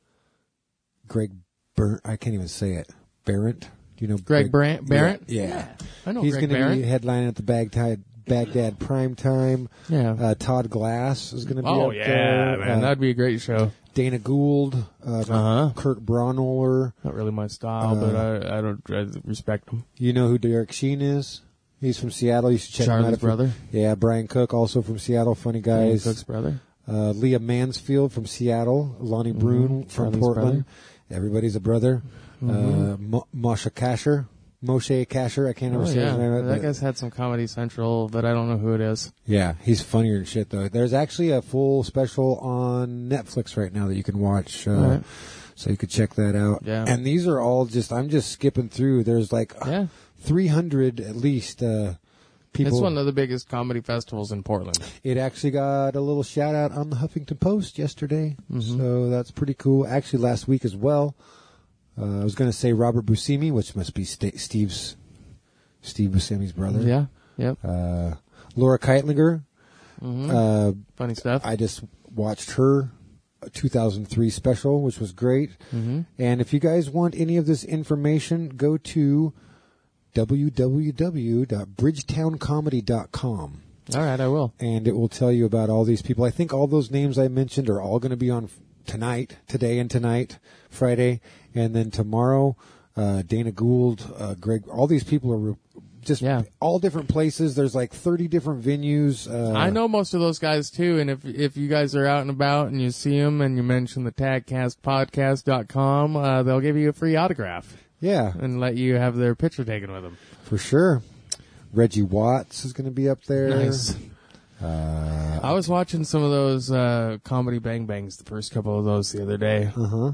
Greg Bur I can't even say it. Barrett. Do you know Greg Brant, Barrett? Yeah. yeah. I know He's Greg going to be Barrett. headlining at the Baghdad, Baghdad Prime Time. Yeah. Uh, Todd Glass is going to be Oh, up yeah, there. man. Uh, That'd be a great show. Dana Gould, uh, Uh-huh. Kurt Braunohler. Not really my style, Uh, but I, I don't I respect him. You know who Derek Sheen is? He's from Seattle. You should check him out. Charlie's if you- brother. Yeah, Brian Cook, also from Seattle. Funny Brian guys. Cook's brother. Uh, Leah Mansfield from Seattle. Lonnie Brune from Charlie's Portland. brother. Everybody's a brother. Uh, Mo- Masha Kasher. Moshe Kasher. I can't ever Oh, say yeah. his name. That but- guy's had some Comedy Central, but I don't know who it is. Yeah, he's funnier than shit, though. There's actually a full special on Netflix right now that you can watch. Uh, Right. So you could check that out. Yeah. And these are all just, I'm just skipping through. There's like Yeah. three hundred at least uh, people. It's one of the biggest comedy festivals in Portland. It actually got a little shout out on the Huffington Post yesterday. Mm-hmm. So that's pretty cool. Actually, last week as well. Uh, I was going to say Robert Buscemi, which must be St- Steve's, Steve Buscemi's brother. Yeah. Yep. Uh, Laura Keitlinger. hmm Uh, Funny stuff. I just watched her two thousand three special, which was great. hmm And if you guys want any of this information, go to w w w dot bridgetown comedy dot com. All right, I will. And it will tell you about all these people. I think all those names I mentioned are all going to be on tonight, today and tonight, Friday. And then tomorrow, uh, Dana Gould, uh, Greg, all these people are re- just Yeah. all different places. There's like thirty different venues. Uh, I know most of those guys too, and if if you guys are out and about and you see them and you mention the tagcast podcast dot com, uh, they'll give you a free autograph Yeah, and let you have their picture taken with them. for sure. Reggie Watts is going to be up there. Nice. Uh, I was watching some of those uh, comedy bang bangs, the first couple of those the other day. Uh-huh.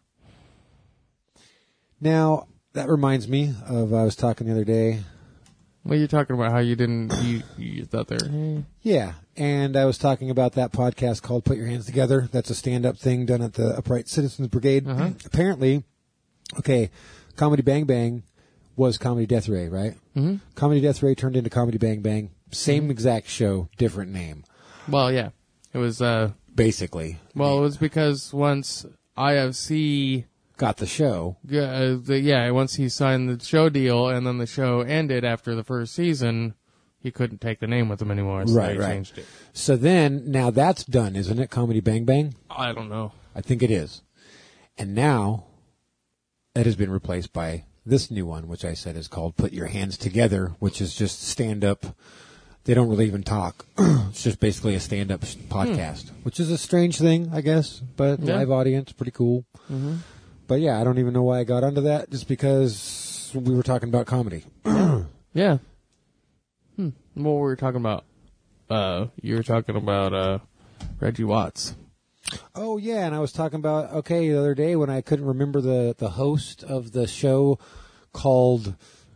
Now, that reminds me of, I was talking the other day. Well, you're talking about how you didn't, you, you thought they were, eh. Yeah, and I was talking about that podcast called Put Your Hands Together. That's a stand-up thing done at the Upright Citizens Brigade. Uh-huh. Apparently, okay, Comedy Bang Bang was Comedy Death Ray, right? Mm-hmm. Comedy Death Ray turned into Comedy Bang Bang. Same exact show, different name, Well, yeah. It was, uh, basically. well, it was because once I F C, Got the show. uh, the, yeah, once he signed the show deal and then the show ended after the first season, he couldn't take the name with him anymore, so Right, he right. changed it. So then, now that's done, isn't it? Comedy Bang Bang? I don't know. I think it is. And now, it has been replaced by this new one, which I said is called Put Your Hands Together, which is just stand-up. They don't really even talk. It's just basically a stand-up podcast, which is a strange thing, I guess, but Yeah. live audience, pretty cool. Mm-hmm. But yeah, I don't even know why I got onto that, just because we were talking about comedy. Yeah. Hmm. What were we talking about? Uh, you were talking about, uh, Reggie Watts. Oh yeah, and I was talking about, okay, the other day when I couldn't remember the, the host of the show called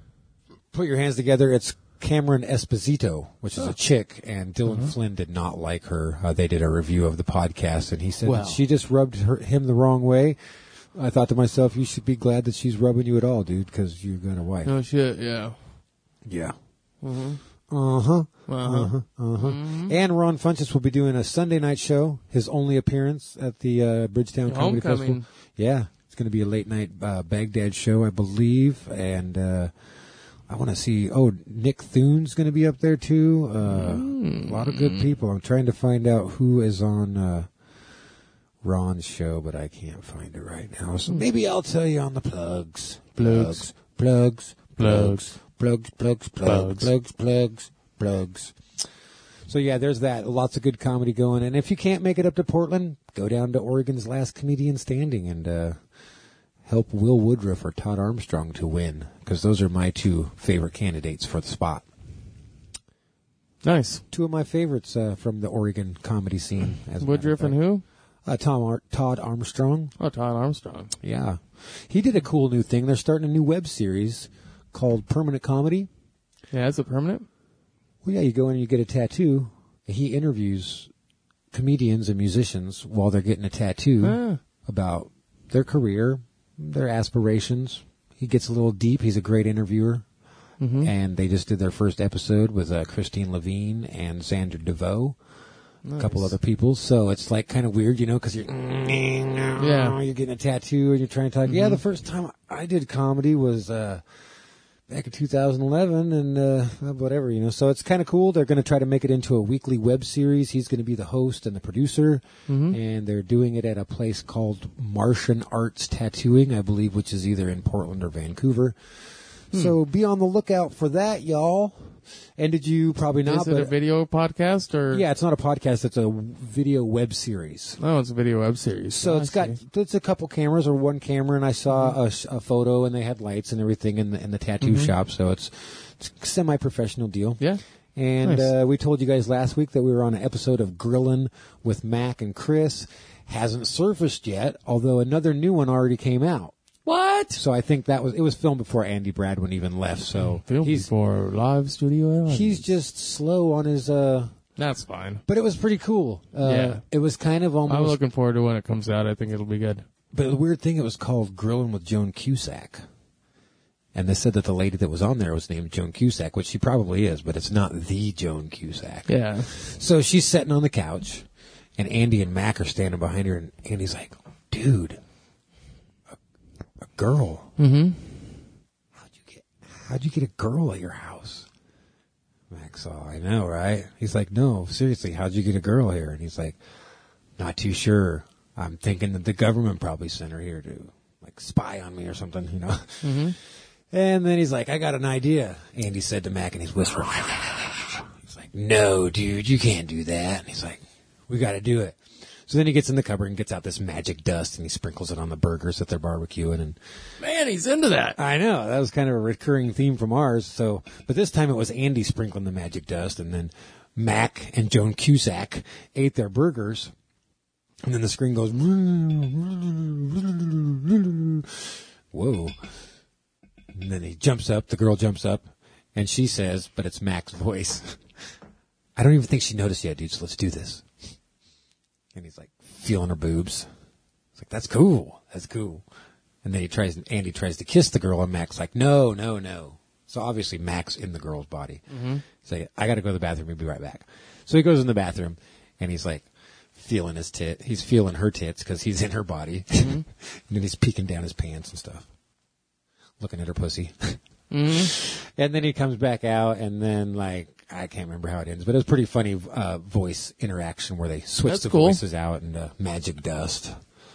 Put Your Hands Together, it's Cameron Esposito, which is a chick, and Dylan Flynn did not like her. Uh, they did a review of the podcast, and he said Well. that she just rubbed her, him the wrong way. I thought to myself, you should be glad that she's rubbing you at all, dude, because you got a wife. Oh, shit, yeah. Yeah. Mm-hmm. Uh-huh. Uh-huh. Uh-huh. Uh-huh. And Ron Funches will be doing a Sunday night show, his only appearance at the uh, Bridgetown Comedy Homecoming. Festival. Yeah. It's going to be a late night uh, Baghdad show, I believe. And uh, I want to see, oh, Nick Thune's going to be up there too. Uh, Mm. A lot of good people. I'm trying to find out who is on uh, Ron's show, but I can't find it right now. So maybe I'll tell you on the plugs. Plugs. Plugs. Plugs. Plugs, plugs, plugs, Plugs. plugs, plugs, plugs. So yeah, there's that. Lots of good comedy going. And if you can't make it up to Portland, go down to Oregon's Last Comedian Standing and uh, help Will Woodruff or Todd Armstrong to win, because those are my two favorite candidates for the spot. Nice. Two of my favorites uh, from the Oregon comedy scene. As a Woodruff matter and of who? fact. Uh, Tom Ar- Todd Armstrong. Oh, Todd Armstrong. Yeah. He did a cool new thing. They're starting a new web series called Permanent Comedy. Yeah, is it permanent? Well, yeah, you go in and you get a tattoo. He interviews comedians and musicians while they're getting a tattoo Ah. about their career, their aspirations. He gets a little deep. He's a great interviewer. Mm-hmm. And they just did their first episode with uh, Christine Levine and Sandra DeVoe, Nice. a couple other people. So it's like kind of weird, you know, because you're Yeah. you're getting a tattoo and you're trying to talk. Yeah, the first time I did comedy was uh, back in two thousand eleven, and uh, whatever, you know. So it's kind of cool. They're going to try to make it into a weekly web series. He's going to be the host and the producer, Mm-hmm. and they're doing it at a place called Martian Arts Tattooing, I believe, which is either in Portland or Vancouver. So be on the lookout for that, y'all. And did you probably not? Is it but, a video podcast or? Yeah, it's not a podcast. It's a video web series. Oh, it's a video web series. So Oh, it's I got see. it's a couple cameras or one camera, and I saw mm-hmm. a, a photo, and they had lights and everything in the in the tattoo mm-hmm. shop. So it's, it's a semi-professional deal. Yeah. And Nice. uh, we told you guys last week that we were on an episode of Grillin' with Mac and Chris. Hasn't surfaced yet, although another new one already came out. What? So I think that was it was filmed before Andy Bradwin even left. So Filmed he's for live studio audience. he's just slow on his. Uh, That's fine. but it was pretty cool. Uh, Yeah. It was kind of almost. I'm looking forward to when it comes out. I think it'll be good. But the weird thing, it was called Grillin' with Joan Cusack. And they said that the lady that was on there was named Joan Cusack, which she probably is, but it's not the Joan Cusack. Yeah. So she's sitting on the couch, and Andy and Mac are standing behind her, and Andy's like, dude, a, a girl. Mm-hmm. How'd you get, how'd you get a girl at your house? Mac's all, I know, right? He's like, no, seriously, how'd you get a girl here? And he's like, not too sure. I'm thinking that the government probably sent her here to, like, spy on me or something, you know? Mm-hmm. And then he's like, I got an idea, Andy said to Mac, and he's whispering. He's like, no, dude, you can't do that. And he's like, we got to do it. So then he gets in the cupboard and gets out this magic dust, and he sprinkles it on the burgers that they're barbecuing. And Man, he's into that. I know, that was kind of a recurring theme from ours. So, but this time it was Andy sprinkling the magic dust, and then Mac and Joan Cusack ate their burgers. And then the screen goes, whoa. And then he jumps up, the girl jumps up, and she says, but it's Mac's voice, I don't even think she noticed yet, dude, so let's do this. And he's like, feeling her boobs. It's like, that's cool, that's cool. And then he tries, Andy tries to kiss the girl, and Mac's like, no, no, no. So obviously Mac's in the girl's body. Mm-hmm. He's like, I gotta go to the bathroom, we'll be right back. So he goes in the bathroom, and he's like, feeling his tit, he's feeling her tits, because he's in her body. Mm-hmm. And then he's peeking down his pants and stuff. Looking at her pussy. Mm-hmm. And then he comes back out, and then, like, I can't remember how it ends, but it was pretty funny uh, voice interaction where they switch That's the cool. voices out and uh, magic dust.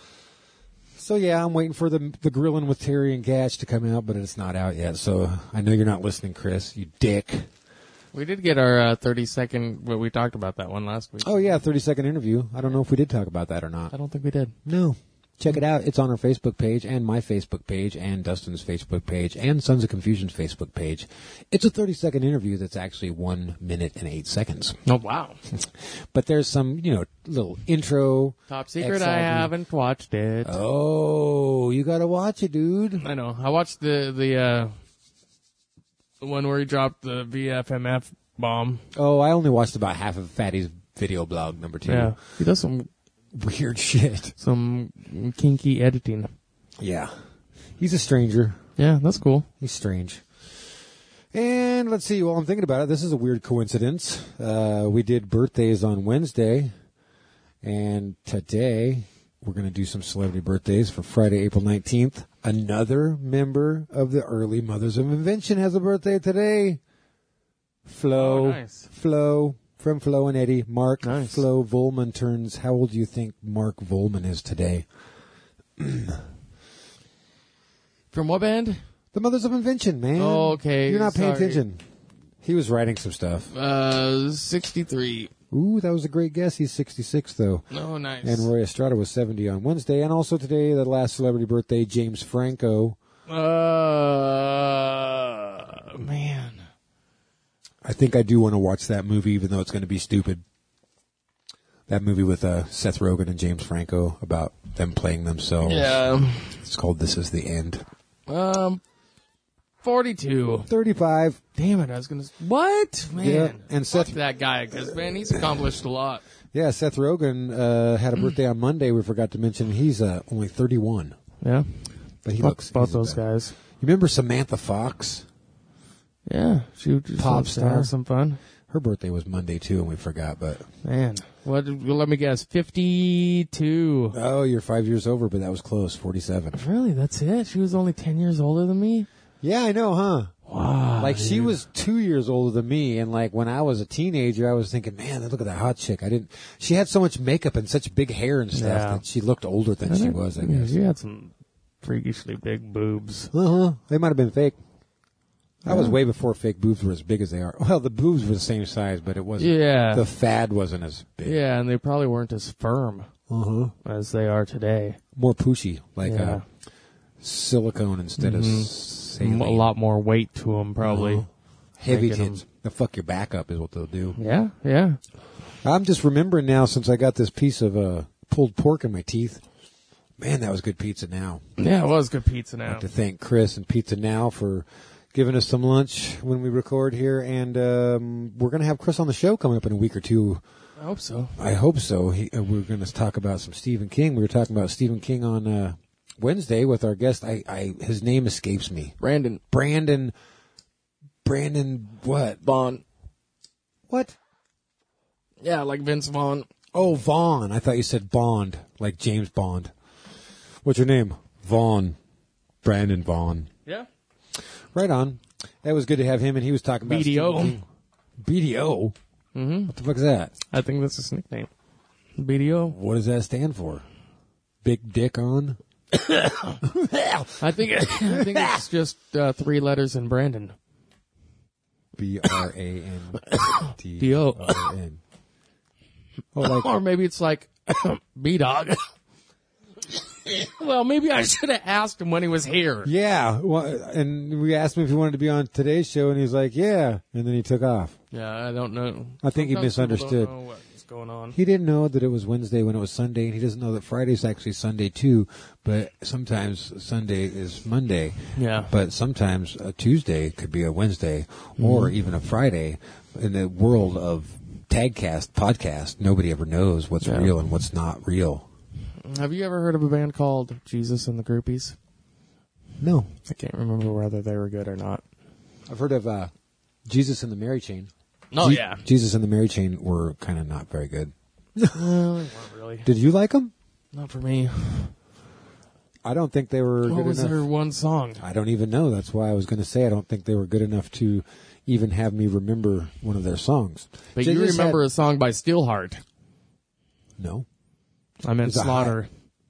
So, yeah, I'm waiting for the the Grillin' with Terry and Gatch to come out, but it's not out yet. So I know you're not listening, Chris, you dick. We did get our uh, thirty second, well, we talked about that one last week. Oh, yeah, thirty-second interview. I don't know if we did talk about that or not. I don't think we did. No. Check it out. It's on our Facebook page and my Facebook page and Dustin's Facebook page and Sons of Confusion's Facebook page. It's a thirty-second interview that's actually one minute and eight seconds. Oh, wow. But there's some, you know, little intro. Top secret, X L V. I haven't watched it. Oh, you got to watch it, dude. I know. I watched the, the, uh, the one where he dropped the V F M F bomb. Oh, I only watched about half of Fatty's video blog number two. Yeah. He does some Weird shit. some kinky editing. Yeah. He's a stranger. Yeah, that's cool. He's strange. And let's see, while I'm thinking about it, this is a weird coincidence. Uh, we did birthdays on Wednesday, and today we're going to do some celebrity birthdays for Friday, April nineteenth. Another member of the early Mothers of Invention has a birthday today. Flo. Oh, nice. Flo. From Flo and Eddie. Mark Nice. Flo Volman turns, how old do you think Mark Volman is today? From what band? The Mothers of Invention, man. Oh, okay. You're not paying Sorry. attention. He was writing some stuff. Uh, sixty-three. Ooh, that was a great guess. He's sixty-six, though. Oh, nice. And Roy Estrada was seventy on Wednesday. And also today, the last celebrity birthday, James Franco. Uh, man. I think I do want to watch that movie, even though it's going to be stupid. That movie with uh, Seth Rogen and James Franco about them playing themselves. Yeah. It's called This Is the End. Um, forty-two. thirty-five. Damn it, I was gonna. What? Man. Yeah, and Fuck Seth- that guy, because, man, he's accomplished a lot. Yeah, Seth Rogen uh, had a birthday on Monday. We forgot to mention he's uh, only thirty-one. Yeah. But he Fuck looks... both he's those about- guys. You remember Samantha Fox? Yeah. She just Pop loves to star. have some fun. Her birthday was Monday, too, and we forgot, but... Man. What? Well, let me guess. fifty-two. Oh, you're five years over, but that was close. forty-seven. Really? That's it? She was only ten years older than me? Yeah, I know, huh? Wow. Like, she dude. was two years older than me, and, like, when I was a teenager, I was thinking, man, look at that hot chick. I didn't... She had so much makeup and such big hair and stuff Yeah. that she looked older than she was, I Yeah, guess. she had some freakishly big boobs. Uh-huh. They might have been fake. That was way before fake boobs were as big as they are. Well, the boobs were the same size, but it wasn't. Yeah. The fad wasn't as big. Yeah, and they probably weren't as firm Uh-huh. as they are today. More pushy, like Yeah. uh, silicone instead Mhm. of saline. A lot more weight to them, probably. Uh-huh. Heavy Making tits. They'll fuck your back up is what they'll do. Yeah, yeah. I'm just remembering now since I got this piece of uh, pulled pork in my teeth. Man, that was good pizza now. Yeah, it was good pizza I'd now. like to thank Chris and Pizza Now for giving us some lunch when we record here. And um, we're going to have Chris on the show coming up in a week or two. I hope so. I hope so. He, uh, we're going to talk about some Stephen King. We were talking about Stephen King on uh, Wednesday with our guest. I, I his name escapes me. Brandon. Brandon. Brandon what? Vaughn. What? Yeah, like Vince Vaughn. Oh, Vaughn. I thought you said Bond, like James Bond. What's your name? Vaughn. Brandon Vaughn. Yeah. Right on. That was good to have him, and he was talking about B D O. Stephen King. B D O? Mm-hmm. What the fuck is that? I think that's his nickname. B D O. What does that stand for? Big dick on? I think I think it's just uh, three letters in Brandon. B R A N D D O. O N. Oh, like, Or maybe it's like B-Dog. Well, maybe I should have asked him when he was here. yeah. Well, and we asked him if he wanted to be on today's show, and he's like, yeah. And then he took off. Yeah, I don't know. I think he Sometimes people misunderstood. don't know what's going on. He didn't know that it was Wednesday when it was Sunday, and he doesn't know that Friday's actually Sunday too. But sometimes Sunday is Monday. Yeah. But sometimes a Tuesday could be a Wednesday, or even a Friday. In the world of Tagcast podcast, nobody ever knows what's Yeah. real and what's not real. Have you ever heard of a band called Jesus and the Groupies? No, I can't remember whether they were good or not. I've heard of uh, Jesus and the Mary Chain. Oh, Je- yeah. Jesus and the Mary Chain were kind of not very good. Well, they weren't really. Did you like them? Not for me. I don't think they were What good was enough. their one song? I don't even know. That's why I was going to say I don't think they were good enough to even have me remember one of their songs. But They you just remember had- a song by Steelheart. No. I meant It's a Slaughter.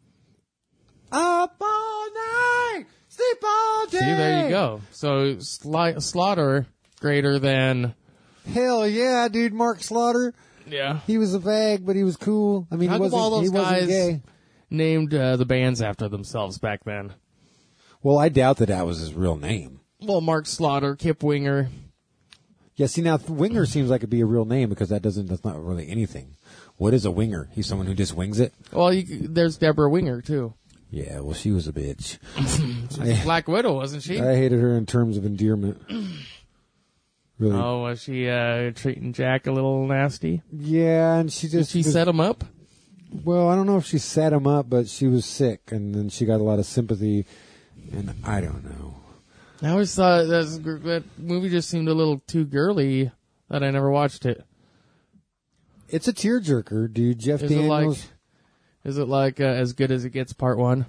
Up all night, sleep all day. See, there you go. So Sli- Slaughter greater than... Hell yeah, dude. Mark Slaughter. Yeah. He was a fag, but he was cool. I mean, How he come wasn't, all those he wasn't guys gay. named uh, the bands after themselves back then? Well, I doubt that that was his real name. Well, Mark Slaughter, Kip Winger. Yeah, see, now, Winger seems like it'd be a real name because that doesn't, that's not really anything. What is a winger? He's someone who just wings it? Well, you, there's Deborah Winger, too. Yeah, well, she was a bitch. She's Black Widow, wasn't she? I hated her in terms of endearment. Really. Oh, was she uh, treating Jack a little nasty? Yeah, and she Did just... she was- set him up? Well, I don't know if she set him up, but she was sick, and then she got a lot of sympathy, and I don't know. I always thought that, that movie just seemed a little too girly that I never watched it. It's a tearjerker, dude. Jeff Is it like, Daniels. is it like uh, As Good as It Gets Part One?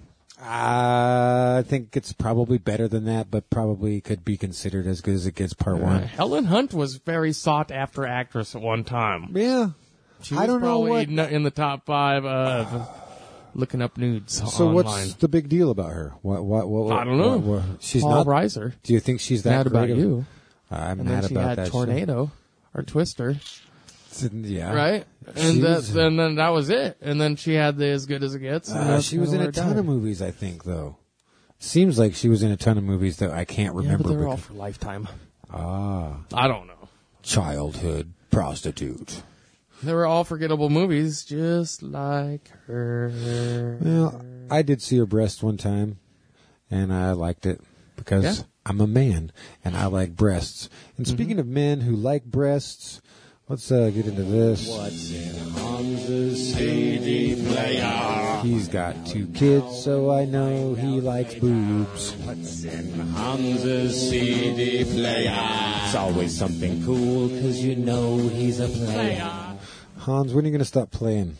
Uh, I think it's probably better than that, but probably could be considered as good as it gets part Uh, one. Helen Hunt was very sought after actress at one time. Yeah. She was I don't know probably what. n- in the top five of looking up nudes So online. what's the big deal about her? What? What? what I don't know. what- what- she's Paul not. Reiser. Do you think she's that Mad about great of- you. I'm And mad then she about had that. Tornado or Twister, shit. Yeah. right? She And that, was- and then that was it. And then she had the As Good as It Gets. and Uh, that's she was in kinda a where it ton died. of movies, I think, though. Seems like she was in a ton of movies that I can't Yeah, remember. but they're all because- for Lifetime. ah, I don't know. childhood prostitute. They were all forgettable movies, just like her. Well, I did see her breast one time, and I liked it because Yeah. I'm a man and I like breasts. And speaking of men who like breasts, let's uh, get into this. What's in Hans's C D player? He's got two kids, so I know he likes boobs. What's in Hans's C D player? It's always something cool, cause you know he's a player. Hans, when are you going to stop playing?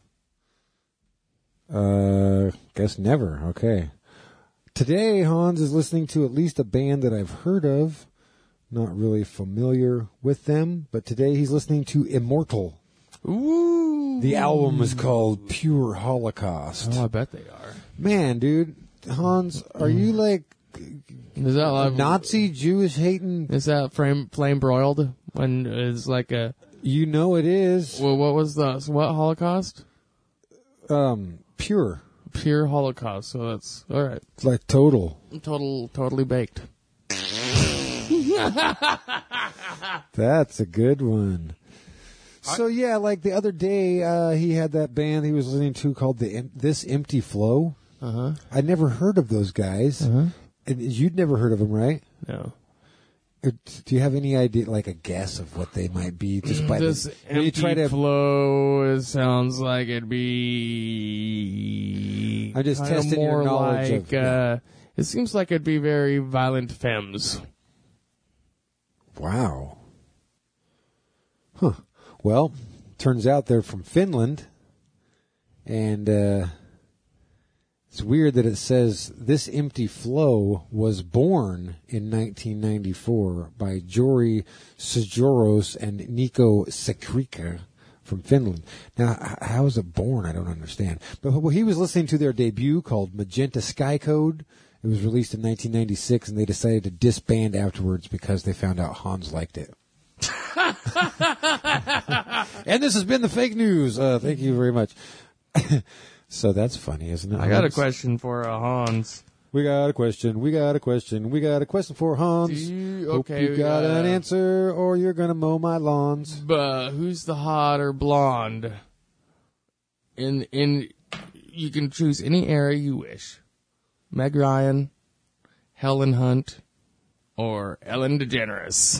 Uh, guess never. Okay. Today, Hans is listening to at least a band that I've heard of. Not really familiar with them, but today he's listening to Immortal. Ooh. The album is called Pure Holocaust. Oh, I bet they are. Man, dude, Hans, are you like Is that like Nazi Jewish hating? Is that flame flame broiled when it's like a? You know it is. Well, what was the what Holocaust? Um, pure. Pure Holocaust. So that's all right. It's like total. Total, totally baked. That's a good one. So yeah, like the other day, uh, he had that band he was listening to called the Em- This Empty Flow. Uh huh. I never heard of those guys, Uh huh. and you'd never heard of them, right? No. Or do you have any idea, like a guess of what they might be? Just by This the, when you empty try to, flow it sounds like it'd be. I'm just kinda testing your more knowledge like, of- yeah. Uh, it seems like it'd be very violent femmes. Wow. Huh. Well, turns out they're from Finland, and uh, it's weird that it says This Empty Flow was born in nineteen ninety-four by Jori Sajoros and Nico Sekrika from Finland. Now, h- how is it born? I don't understand. But well, he was listening to their debut called Magenta Sky Code. It was released in nineteen ninety-six, and they decided to disband afterwards because they found out Hans liked it. And this has been the fake news. Uh, thank you very much. So that's funny, isn't it? I got a Hans? question for uh, Hans. We got a question. We got a question. We got a question for Hans. Do you- Hope okay, you got uh, an answer, or you're gonna mow my lawns. But who's the hotter blonde? In in, you can choose any era you wish. Meg Ryan, Helen Hunt, or Ellen DeGeneres.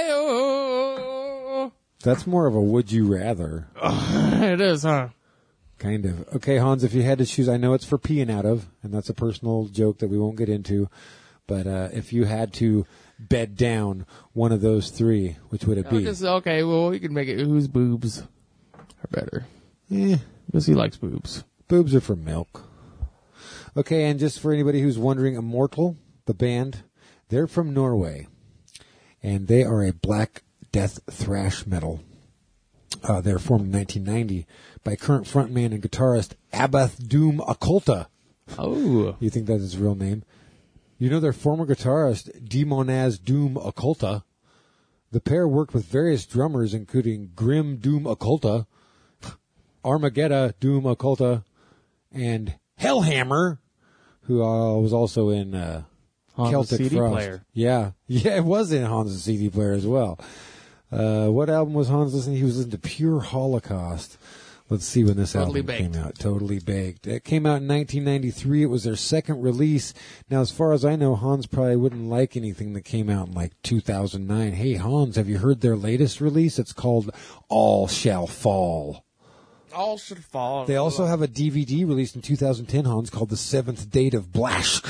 Hey-oh. That's more of a would you rather. It is, huh? Kind of. Okay, Hans, if you had to choose, I know it's for peeing out of, and that's a personal joke that we won't get into, but uh, if you had to bed down one of those three, which would it be? Just, okay, well, we can make it whose boobs are better. Eh, Because he likes boobs. boobs are for milk. Okay, and just for anybody who's wondering, Immortal, the band, they're from Norway, and they are a black death thrash metal. Uh, they're formed in nineteen ninety by current frontman and guitarist Abath Doom Occulta. Oh. You think that's his real name? You know their former guitarist, Demonaz Doom Occulta. The pair worked with various drummers, including Grim Doom Occulta, Armageddon Doom Occulta, and Hellhammer, who uh, was also in uh, Hans' Celtic C D Frost. player. Yeah, yeah, it was in Hans' C D player as well. Uh, what album was Hans listening? He was listening to Pure Holocaust. Let's see when this Totally album Baked. came out. Totally Baked. It came out in nineteen ninety-three. It was their second release. Now, as far as I know, Hans probably wouldn't like anything that came out in like two thousand nine. Hey, Hans, have you heard their latest release? It's called All Shall Fall. All should fall. They also have a D V D released in two thousand ten, Hans, called The Seventh Date of Blash.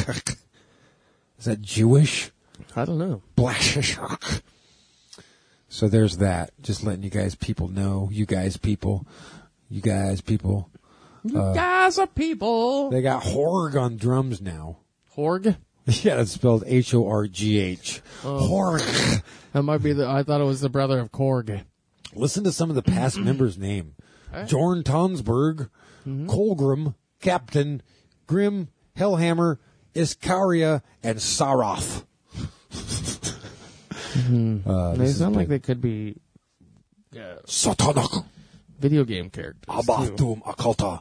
Is that Jewish? I don't know. Blash. So there's that. Just letting you guys people know. You guys people. You guys people. You guys are people. They got Horg on drums now. Horg? Yeah, that's spelled H O R G H. Horg. That might be the, I thought it was the brother of Korg. Listen to some of the past members' name. Jorn Tonsberg, Colgrim, Captain, Grim, Hellhammer, Iskaria, and Saroth. uh, They this is sound like big. they could be uh, Satanak. video game characters. too. Abathum Occulta.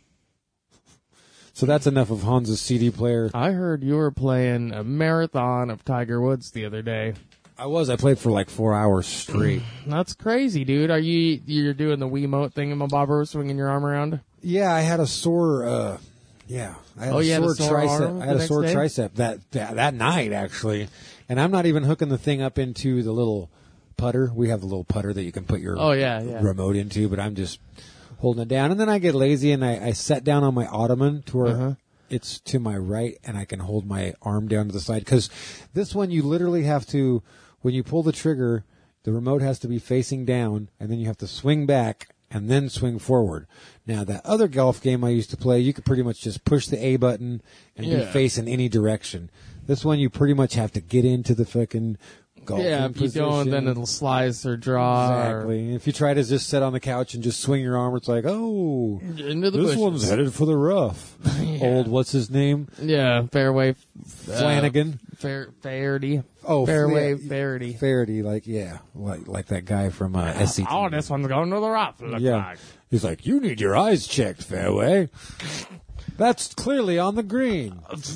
So that's enough of Hans' C D player. I heard you were playing a marathon of Tiger Woods the other day. I was. I played for like four hours straight. That's crazy, dude. Are you you're doing the Wiimote thing in my bobber, swinging your arm around? Yeah, I had a sore. Uh, yeah, I had Oh, a you had sore a sore tricep. arm I the had a next sore day? tricep that, that that night actually, and I'm not even hooking the thing up into the little putter. We have a little putter that you can put your Oh, yeah, yeah. remote into, but I'm just holding it down, and then I get lazy and I, I sat down on my ottoman to where Uh-huh. it's to my right, and I can hold my arm down to the side because this one you literally have to. When you pull the trigger, the remote has to be facing down, and then you have to swing back and then swing forward. Now, that other golf game I used to play, you could pretty much just push the A button and be Yeah. facing any direction. This one, you pretty much have to get into the fucking golfing Yeah, if you position. don't, then it'll slice or draw. Exactly. If you try to just sit on the couch and just swing your arm, it's like, oh, Or into the this bushes. one's headed for the rough. Yeah. Old, what's his name? Yeah, fairway. Uh, Flanagan. Fair, Fairdy. Oh, fairway, yeah, Fairdy. Fairdy, like, yeah, like like that guy from uh, S C T. Oh, this one's going to the rough. Look Yeah. like. He's like, you need your eyes checked, Fairway. That's clearly on the green.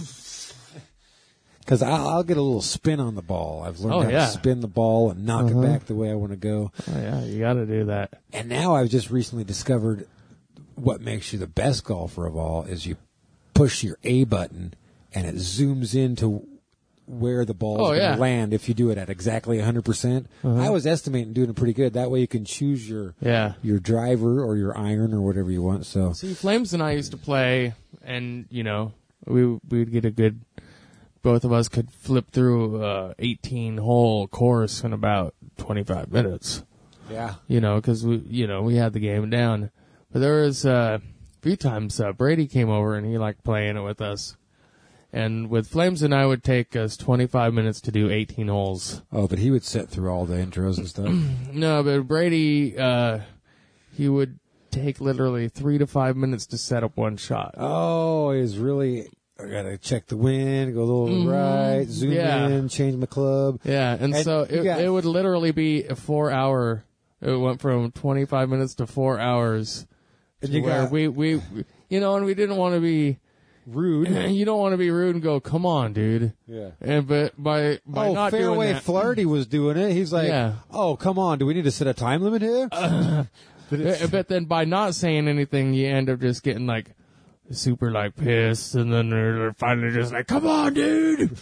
Because I'll, I'll get a little spin on the ball. I've learned Oh, how yeah. to spin the ball and knock Uh-huh. it back the way I want to go. Oh yeah, you got to do that. And now I've just recently discovered what makes you the best golfer of all is you push your A button and it zooms into where the ball is Oh, going to yeah. land if you do it at exactly one hundred percent. Uh-huh. I was estimating doing it pretty good. That way you can choose your Yeah. your driver or your iron or whatever you want. So See, Flames and I used to play, and you know, we we'd get a good. Both of us could flip through a eighteen hole course in about twenty-five minutes. yeah. You know, because we, you know, we had the game down. But there was uh, a few times uh, Brady came over and he liked playing it with us. And with Flames and I would take us twenty-five minutes to do eighteen holes. Oh, but he would sit through all the intros and stuff. No, but Brady, uh, he would take literally three to five minutes to set up one shot. Oh, he's really. I gotta check the wind, go a little Mhm. right, zoom Yeah. in, change my club. Yeah, and, And so you it, got- it would literally be a four hour. It went from twenty-five minutes to four hours. And to you where got we, we, you know, and we didn't want to be rude. you don't want to be rude and go, come on, dude. Yeah. And but by by Oh, not Fairway doing that, Flaherty was doing it. He's like, Yeah. oh, come on. Do we need to set a time limit here? But it's- Uh, but then by not saying anything, you end up just getting like super like pissed, and then they're finally just like, come on, dude.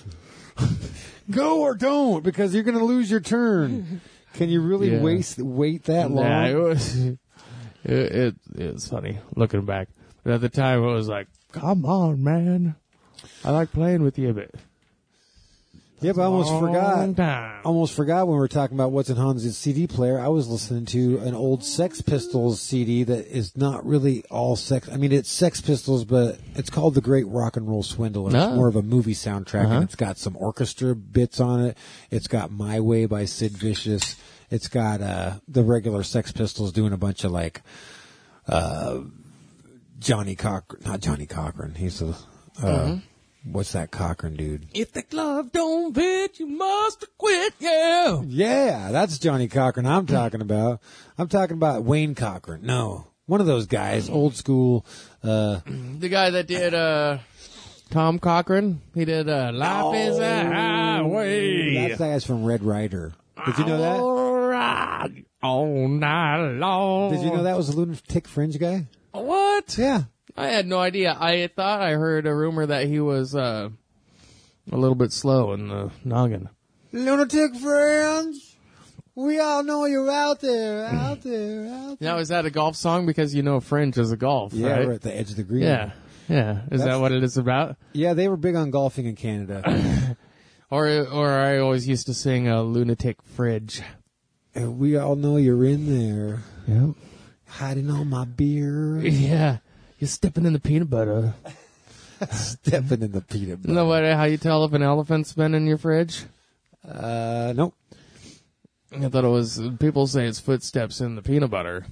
Go or don't, because you're going to lose your turn. Can you really Yeah. waste wait that long? Yeah, it was. It, it it's funny looking back, but at the time it was like, come on, man. I like playing with you, but yeah, but I almost long forgot. time. Almost forgot when we were talking about what's in Hans' C D player. I was listening to an old Sex Pistols C D that is not really all sex. I mean, it's Sex Pistols, but it's called The Great Rock and Roll Swindle. And Oh. It's more of a movie soundtrack, Uh-huh. and it's got some orchestra bits on it. It's got My Way by Sid Vicious. It's got uh, the regular Sex Pistols doing a bunch of like uh, Johnny Cochran, not Johnny Cochran. He's a uh, Mm-hmm. what's that Cochran dude? If the glove don't fit, you must quit. Yeah. Yeah, that's Johnny Cochran I'm talking about. I'm talking about Wayne Cochran. No, one of those guys, old school. Uh, The guy that did uh, Tom Cochran, he did uh, Life is a Highway. that's the guys from Red Rider. Did you know that? All right, all night long. Did you know that was a Lunatic Fringe guy? What? Yeah. I had no idea. I thought I heard a rumor that he was uh, a little bit slow in the noggin. Lunatic Fringe, we all know you're out there, out there, out there. Now, is that a golf song? Because you know Fringe is a golf, Yeah, right? we're at the edge of the green. Yeah. Yeah. Is That's- that what it is about? Yeah, they were big on golfing in Canada. Or or I always used to sing a Lunatic Fridge. And we all know you're in there, Yep. hiding all my beer, Yeah. You're stepping in the peanut butter. stepping in the peanut butter. Isn't that what, how you tell if an elephant's been in your fridge? Uh, nope. I thought it was, people say it's footsteps in the peanut butter.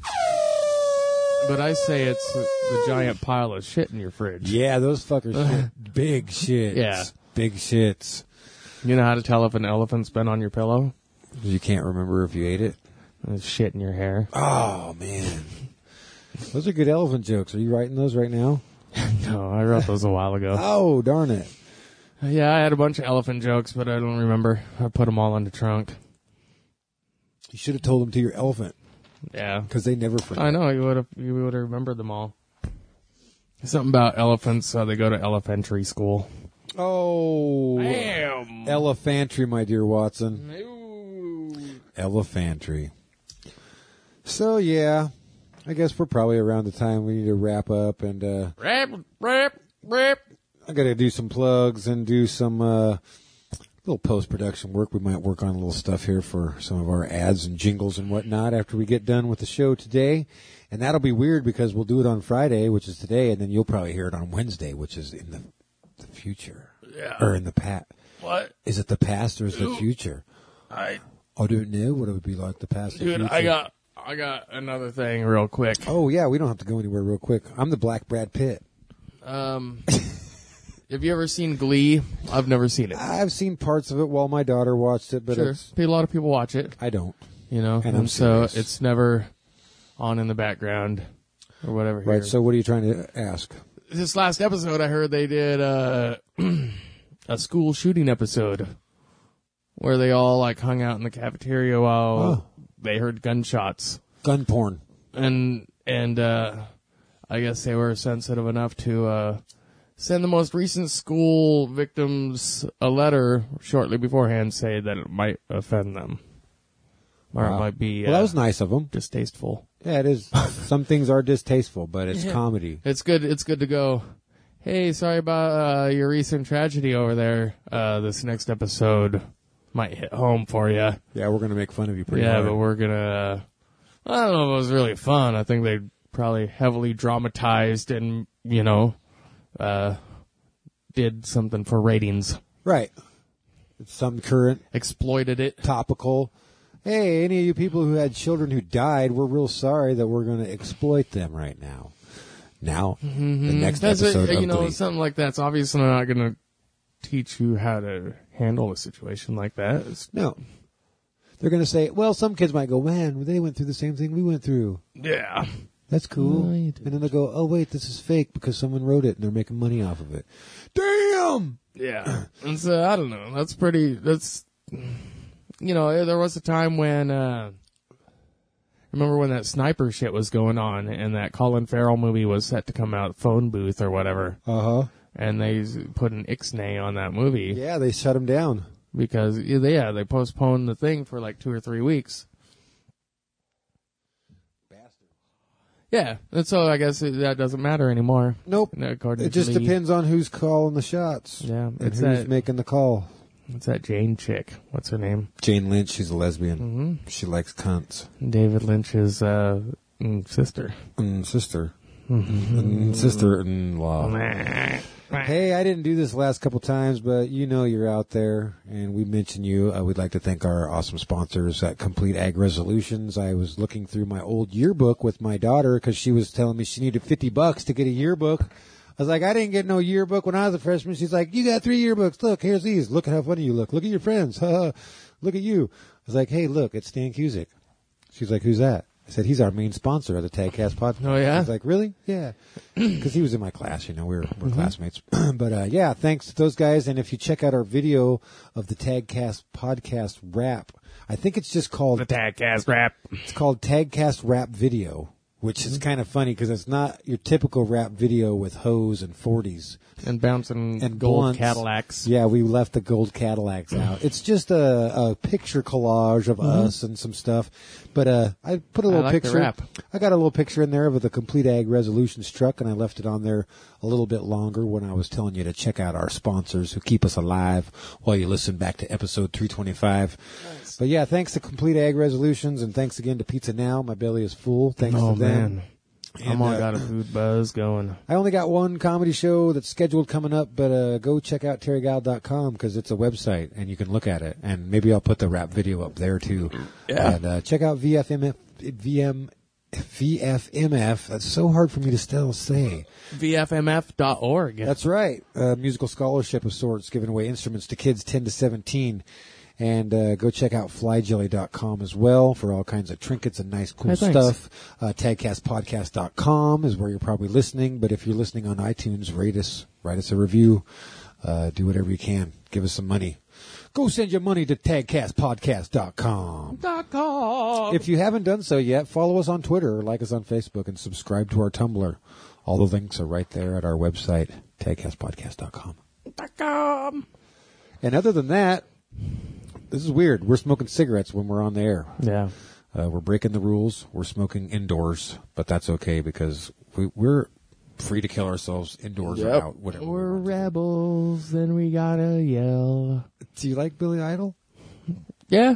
But I say it's the, the giant pile of shit in your fridge. Yeah, those fuckers shit. Big shits. Yeah. Big shits. You know how to tell if an elephant's been on your pillow? You can't remember if you ate it? There's shit in your hair. Oh, man. Those are good elephant jokes. Are you writing those right now? No, I wrote those a while ago. Oh, darn it. Yeah, I had a bunch of elephant jokes, but I don't remember. I put them all in the trunk. You should have told them to your elephant, Yeah. because they never forget. I know, you would have you would have remembered them all. Something about elephants, uh, they go to elementary school. Oh. Damn. Elephantry, my dear Watson. Ooh. Elephantry. So, yeah. I guess we're probably around the time we need to wrap up, and uh, Rap, rap, rap. I got to do some plugs and do some uh, little post-production work. We might work on a little stuff here for some of our ads and jingles and whatnot after we get done with the show today. And that'll be weird because we'll do it on Friday, which is today, and then you'll probably hear it on Wednesday, which is in the, the future. Yeah. Or in the past. What? Is it the past or is it the future? I, I don't know what it would be like to pass the dude, future. I got, I got another thing real quick. Oh, yeah, we don't have to go anywhere real quick. I'm the Black Brad Pitt. Um, have you ever seen Glee? I've never seen it. I've seen parts of it while my daughter watched it, but Sure, it's, a lot of people watch it. I don't. You know, And I'm so serious. it's never on in the background or whatever. Right, here. so what are you trying to ask? This last episode, I heard they did uh, a school shooting episode where they all like hung out in the cafeteria while Oh. they heard gunshots, Gun porn. and and uh, I guess they were sensitive enough to uh, send the most recent school victims a letter shortly beforehand, say that it might offend them, or Wow. it might be Well, uh, that was nice of them. distasteful. Yeah, it is. Some things are distasteful, but it's Yeah. comedy. It's good. It's good to go. Hey, sorry about uh, your recent tragedy over there. Uh, this next episode might hit home for you. Yeah, we're going to make fun of you pretty Yeah, hard. but we're gonna. Uh, I don't know if it was really fun. I think they probably heavily dramatized and you know, uh, did something for ratings. Right. It's some current, Exploited it. topical. Hey, any of you people who had children who died, we're real sorry that we're going to exploit them right now. Now, the next That's episode it, of you know, Glee. something like that's obviously not gonna teach you how to handle a situation like that. It's, No. They're going to say, well, some kids might go, man, they went through the same thing we went through. yeah. That's cool. No, you and didn't. then they'll go, oh, wait, this is fake because someone wrote it and they're making money off of it. Damn! Yeah. And so, I don't know. That's pretty, that's, you know, there was a time when, uh, remember when that sniper shit was going on and that Colin Farrell movie was set to come out, Phone Booth or whatever, Uh-huh. and they put an ixnay on that movie Yeah, they shut him down. because, yeah, they postponed the thing for like two or three weeks. Yeah. And so I guess it, that doesn't matter anymore. Nope. According It to just Lee. depends on who's calling the shots. Yeah. And It's who's that, making the call. it's that Jane chick. What's her name? Jane Lynch, she's a lesbian. Mm-hmm. She likes cunts. David Lynch's uh, mm, sister. Mm, sister. Mm-hmm. Mm, sister-in-law. Hey, I didn't do this the last couple times, but you know you're out there, and we mention you. Uh, we'd like to thank our awesome sponsors at Complete Ag Resolutions. I was looking through my old yearbook with my daughter because she was telling me she needed fifty bucks to get a yearbook. I was like, I didn't get no yearbook when I was a freshman. She's like, you got three yearbooks. Look, here's these. Look at how funny you look. Look at your friends. Look at you. I was like, hey, look, it's Stan Cusick. She's like, who's that? I said, he's our main sponsor of the Tagcast podcast. Oh, yeah? I was like, really? Yeah. Because he was in my class, you know, we were, we're classmates. But, uh, yeah, thanks to those guys. And if you check out our video of the Tagcast podcast rap, I think it's just called, The Tagcast rap. it's called Tagcast Rap Video, which is kind of funny because it's not your typical rap video with hoes and forties. And bouncing And gold blunts. Cadillacs. Yeah, we left the gold Cadillacs out. It's just a, a picture collage of us and some stuff. But uh, I put a little like the picture. rap. I got a little picture in there of the Complete Ag Resolutions truck, and I left it on there a little bit longer when I was telling you to check out our sponsors who keep us alive while you listen back to episode three twenty-five. Nice. But yeah, thanks to Complete Ag Resolutions, and thanks again to Pizza Now. My belly is full. Thanks Oh, to them. man. And, I'm all uh, got a food buzz going. I only got one comedy show that's scheduled coming up, but uh, go check out terry gile dot com because it's a website and you can look at it. And maybe I'll put the rap video up there too. Yeah. And uh, check out V F M F, V M, V F M F. That's so hard for me to still say. V F M F dot org. That's right. Uh, musical scholarship of sorts, giving away instruments to kids ten to seventeen. And uh, go check out fly jelly dot com as well for all kinds of trinkets and nice, cool Hey, thanks. stuff. Uh, tagcast podcast dot com is where you're probably listening. But if you're listening on iTunes, rate us, write us a review, uh, do whatever you can. Give us some money. Go send your money to tagcast podcast dot com. Dot com. If you haven't done so yet, follow us on Twitter or like us on Facebook and subscribe to our Tumblr. All the links are right there at our website, tagcast podcast dot com. Dot com. And other than that, this is weird. We're smoking cigarettes when we're on the air. Yeah. Uh, we're breaking the rules. We're smoking indoors, but that's okay because we, we're free to kill ourselves indoors or Yep. out, whatever. we We're want. rebels, and we gotta yell. Do you like Billy Idol? Yeah.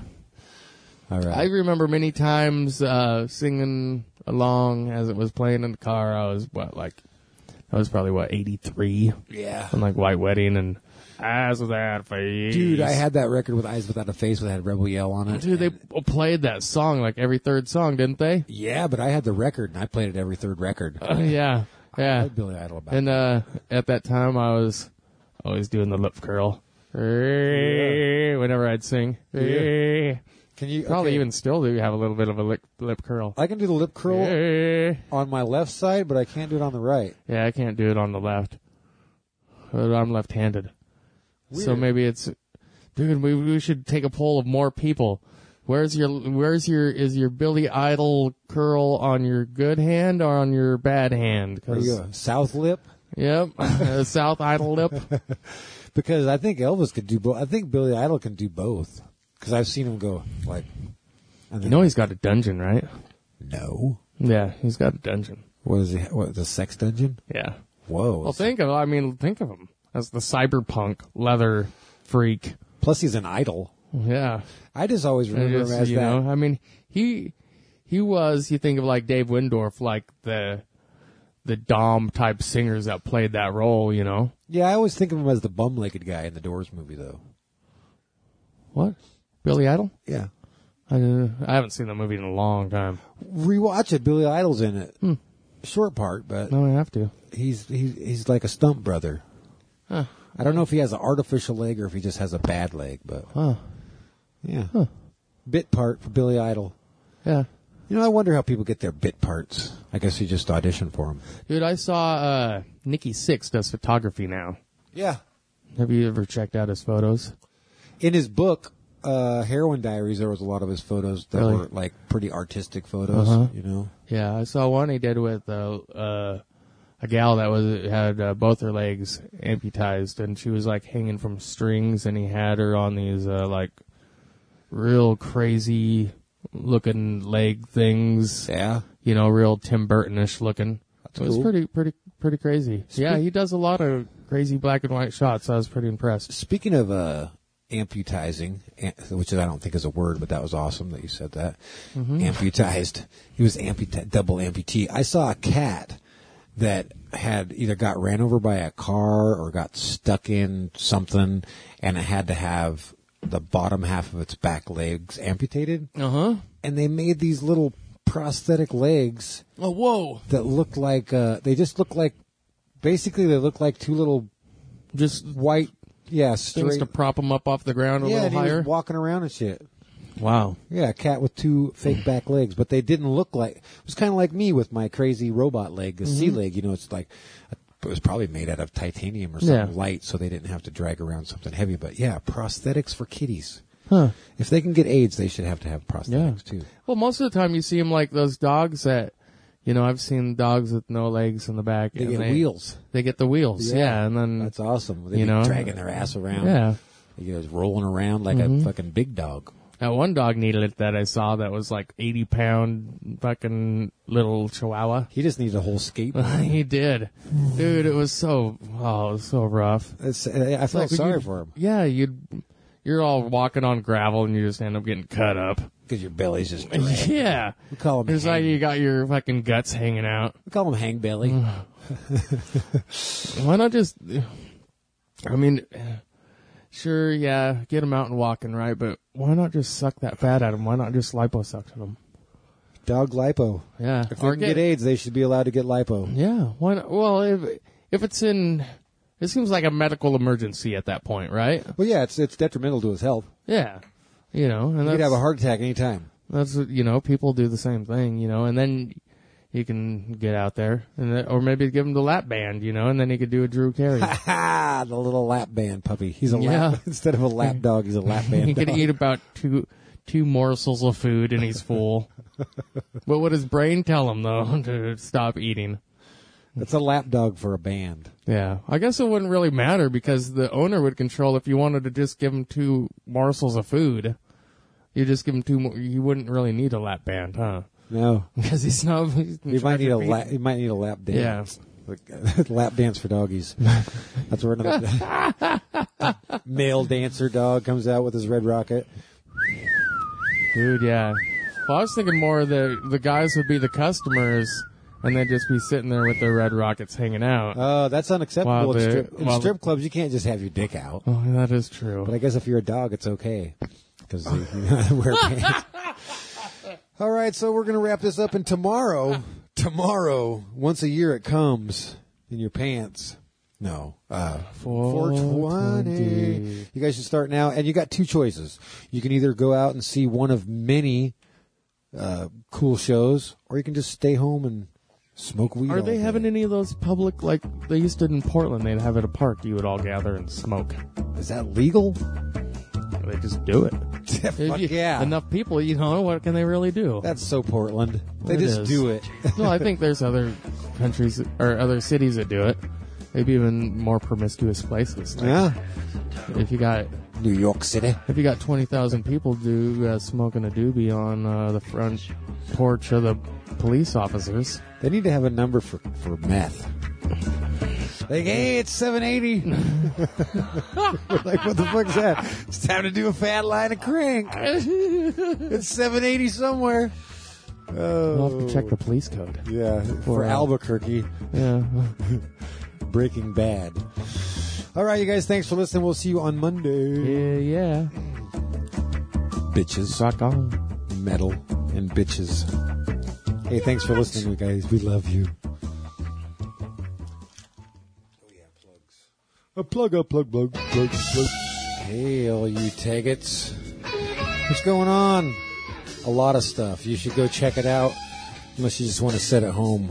All right. I remember many times uh, singing along as it was playing in the car. I was, what, like That was probably, what, eighty-three? Yeah. On, like, White Wedding and Eyes Without a Face. Dude, I had that record with Eyes Without a Face that had Rebel Yell on it. Dude, they played that song like every third song, didn't they? Yeah, but I had the record, and I played it every third record. Uh, yeah, I yeah. like Billy Idol about And it. uh, at that time, I was always doing the lip curl. Whenever I'd sing. Yeah. Can you Probably okay. even still do have a little bit of a lip, lip curl. I can do the lip curl on my left side, but I can't do it on the right. Yeah, I can't do it on the left. But I'm left-handed. So Weird. maybe it's... Dude, we, we should take a poll of more people. Where's your, where's your, is your Billy Idol curl on your good hand or on your bad hand? Are you a south lip? Yep, a South Idol lip. Because I think Elvis could do both. I think Billy Idol can do both. Because I've seen him go like. And You then, know he's got a dungeon, right? no. Yeah, he's got a dungeon. What is he? What the sex dungeon? Yeah. Whoa. Well, think of, I mean, think of him as the cyberpunk leather freak. Plus, he's an idol. Yeah. I just always And remember just, him as you that. know, I mean, he, he was, you think of like Dave Windorf, like the, the Dom type singers that played that role, you know? Yeah, I always think of him as the bum-legged guy in the Doors movie, though. What? Billy Idol? Yeah. I, uh, I haven't seen the movie in a long time. Rewatch it. Billy Idol's in it. Hmm. Short part, but No, I have to. he's he's he's like a stump brother. Huh. I don't know if he has an artificial leg or if he just has a bad leg, but Huh. yeah. Huh. Bit part for Billy Idol. Yeah. You know, I wonder how people get their bit parts. I guess you just audition for them. Dude, I saw, uh, Nikki Sixx does photography now. Yeah. Have you ever checked out his photos? In his book, uh, Heroin Diaries, there was a lot of his photos that Really? were like pretty artistic photos. Uh-huh. You know. Yeah, I saw one he did with uh, uh, a gal that was had uh, both her legs amputized, and she was like hanging from strings, and he had her on these uh, like real crazy looking leg things. Yeah. You know, real Tim Burton-ish looking. That's It was cool. pretty, pretty, pretty crazy. Yeah, he does a lot of crazy black and white shots. I was pretty impressed. Speaking of uh, amputizing, am- which I don't think is a word, but that was awesome that you said that. Mm-hmm. Amputized. He was amputa- double amputee. I saw a cat that had either got ran over by a car or got stuck in something, and it had to have the bottom half of its back legs amputated. Uh huh. And they made these little prosthetic legs Oh, whoa! that looked like, uh, they just look like, basically they look like two little Just white, yeah, things straight. to prop him up off the ground a Yeah, little and he higher. was walking around and shit. Wow. Yeah, a cat with two fake back legs, but they didn't look like. It was kind of like me with my crazy robot leg, the sea leg. You know, it's like it was probably made out of titanium or something Yeah. light, so they didn't have to drag around something heavy. But yeah, prosthetics for kitties. Huh. If they can get AIDS, they should have to have prosthetics too. Well, most of the time you see them like those dogs that, you know, I've seen dogs with no legs in the back. They and get wheels. They get the wheels, yeah, and then That's awesome. They you be know, dragging their ass around. yeah. You know, rolling around like a fucking big dog. That one dog needed it that I saw that was like eighty pound fucking little chihuahua. He just needs a whole skateboard. He did, dude. It was so oh, it was so rough. It's, I felt Like, sorry you- for him Yeah, you'd you're all walking on gravel and you just end up getting cut up. because your belly's just. Yeah, We call him. it's hang, like you got your fucking guts hanging out. we call him hang belly. Why not just? I mean, sure, yeah, get them out and walking, right? But why not just suck that fat out of them? Why not just liposuction them? Dog lipo. Yeah, If they can get AIDS, they should be allowed to get lipo. yeah. Why not? Well, if if it's in, it seems like a medical emergency at that point, right? Well, yeah, it's it's detrimental to his health. Yeah, you know, and He that's, could have a heart attack anytime. that's what- you know, people do the same thing, you know, and then he can get out there, and then, or maybe give him the lap band, you know, and then he could do a Drew Carey. Ha! The little lap band puppy. He's a Yeah. lap instead of a lap dog. He's a lap band. He could dog. eat about two two morsels of food and he's full. But would his brain tell him though to stop eating? It's a lap dog for a band. Yeah, I guess it wouldn't really matter because the owner would control if you wanted to just give him two morsels of food. You just give him two. More, you wouldn't really need a lap band, huh? No, Because he's not. He's in he might charge need a of la- eating. he might need a lap Yeah. dance. Lap dance for doggies. That's where another male dancer dog comes out with his red rocket. Dude, yeah. Well, I was thinking more the the guys would be the customers, and they'd just be sitting there with their red rockets hanging out. Oh, that's unacceptable. While In, they- strip, in while strip clubs, you can't just have your dick out. Oh, that is true. But I guess if you're a dog, it's okay. Because you know, wear pants. All right, so we're going to wrap this up. And tomorrow, tomorrow, once a year it comes in your pants. No. Uh, four twenty. You guys should start now. And you got two choices. You can either go out and see one of many uh, cool shows, or you can just stay home and smoke weed. Are all they day. having any of those public, like they used to in Portland? They'd have at a park. You would all gather and smoke. Is that legal? They just do it. Fuck If you- yeah. Enough people, you know, what can they really do? That's so Portland. They It just is. do it. No, I think there's other countries or other cities that do it. Maybe even more promiscuous places. Like Yeah. If you got New York City. if you got twenty thousand people do uh, smoking a doobie on uh, the front porch of the police officers. They need to have a number for, for meth. Like, hey, it's seven eighty. Like, what the fuck's that? It's time to do a fat line of crank. It's seven eighty somewhere. Oh. We'll have to check the police code. Yeah, for Or, uh, Albuquerque. Yeah. Breaking Bad. All right, you guys, thanks for listening. We'll see you on Monday. Yeah, yeah. Bitches. Rock on. Metal and bitches. Hey, thanks for listening, you guys. We love you. A plug up, plug, plug, plug, plug. Hey, all you taggets. What's going on? A lot of stuff. You should go check it out. Unless you just want to sit at home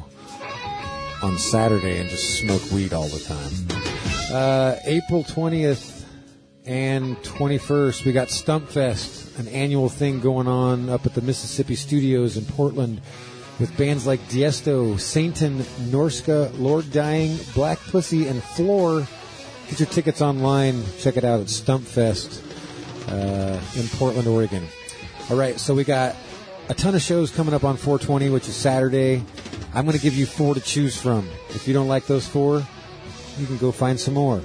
on Saturday and just smoke weed all the time. Uh, April twentieth and twenty-first, we got Stump Fest, an annual thing going on up at the Mississippi Studios in Portland with bands like Diesto, Satan, Norska, Lord Dying, Black Pussy, and Floor. Get your tickets online. Check it out at Stump Fest uh, in Portland, Oregon. All right, so we got a ton of shows coming up on four twenty, which is Saturday. I'm going to give you four to choose from. If you don't like those four, you can go find some more.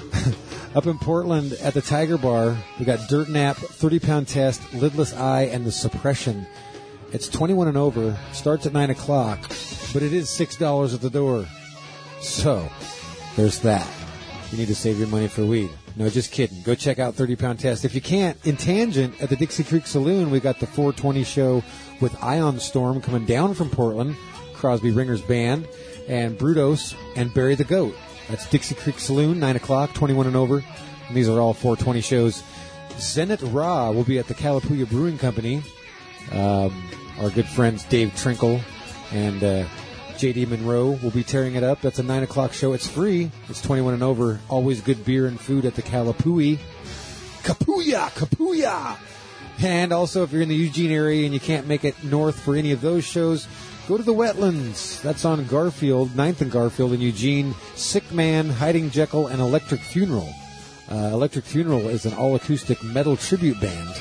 Up in Portland at the Tiger Bar, we got Dirt Nap, thirty pound Test, Lidless Eye, and The Suppression. It's twenty-one and over, starts at nine o'clock, but it is six dollars at the door. So, there's that. You need to save your money for weed. No, just kidding. Go check out thirty pound Test. If you can't, in Tangent at the Dixie Creek Saloon, we got the four twenty show with Ion Storm coming down from Portland, Crosby Ringers Band, and Brutos and Barry the Goat. That's Dixie Creek Saloon, nine o'clock, twenty-one and over. And these are all four twenty shows. Zenit Raw will be at the Calapooya Brewing Company. Um, our good friends Dave Trinkle and uh, J D Monroe will be tearing it up. That's a nine o'clock show. It's free. It's twenty-one and over. Always good beer and food at the Calapooya. Kapuya! Kapuya! And also, if you're in the Eugene area and you can't make it north for any of those shows, go to the Wetlands. That's on Garfield, ninth and Garfield in Eugene. Sick Man, Hiding Jekyll, and Electric Funeral. Uh, Electric Funeral is an all-acoustic metal tribute band.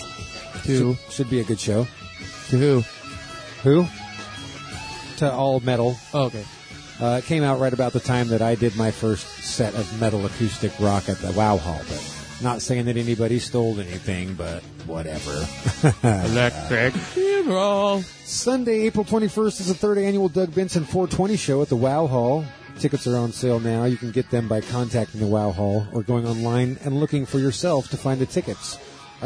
To Should, should be a good show. to who? Who? To all metal. Oh, okay. Uh, it came out right about the time that I did my first set of metal acoustic rock at the Wow Hall. But not saying that anybody stole anything, but whatever. Electric funeral. Sunday, April twenty-first is the third annual Doug Benson four twenty show at the Wow Hall. Tickets are on sale now. You can get them by contacting the Wow Hall or going online and looking for yourself to find the tickets.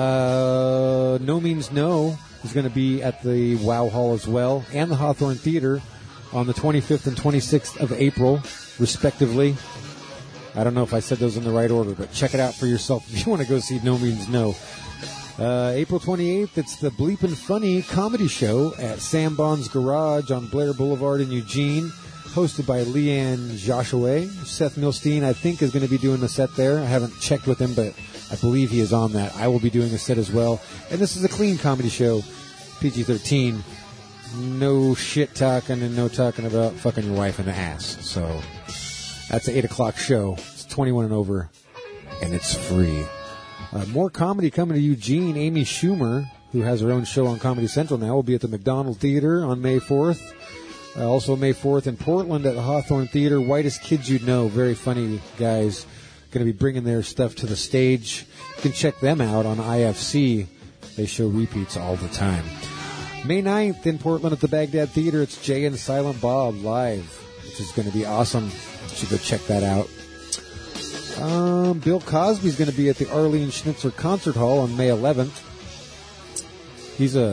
Uh, No Means No is going to be at the Wow Hall as well, and the Hawthorne Theater on the twenty-fifth and twenty-sixth of April, respectively. I don't know if I said those in the right order, but check it out for yourself if you want to go see No Means No. Uh, April twenty-eighth, it's the Bleepin' Funny comedy show at Sam Bond's Garage on Blair Boulevard in Eugene, hosted by Leanne Joshua. Seth Milstein, I think, is going to be doing the set there. I haven't checked with him, but I believe he is on that. I will be doing a set as well. And this is a clean comedy show, P G thirteen. No shit talking and no talking about fucking your wife in the ass. So that's an eight o'clock show. It's twenty-one and over, and it's free. Uh, more comedy coming to Eugene. Amy Schumer, who has her own show on Comedy Central now, will be at the McDonald Theater on May fourth. Uh, also May fourth in Portland at the Hawthorne Theater. Whitest Kids You'd Know. Very funny guys. Going to be bringing their stuff to the stage. You can check them out on I F C. They show repeats all the time. May ninth in Portland at the Baghdad Theater, it's Jay and Silent Bob live, which is going to be awesome. You should go check that out. Um, Bill Cosby's going to be at the Arlene Schnitzer Concert Hall on May eleventh. He's a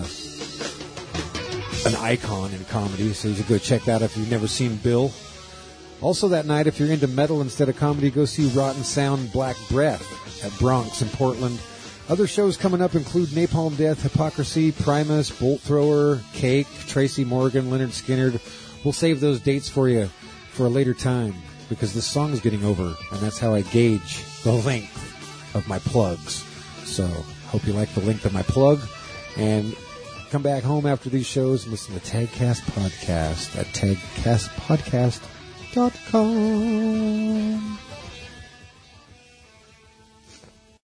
an icon in comedy, so you should go check that out if you've never seen Bill. Also that night, if you're into metal instead of comedy, go see Rotten Sound Black Breath at Bronx in Portland. Other shows coming up include Napalm Death, Hypocrisy, Primus, Bolt Thrower, Cake, Tracy Morgan, Leonard Skinner. We'll save those dates for you for a later time because this song is getting over, and that's how I gauge the length of my plugs. So hope you like the length of my plug, and come back home after these shows and listen to Tagcast Podcast at tagcast podcast dot com.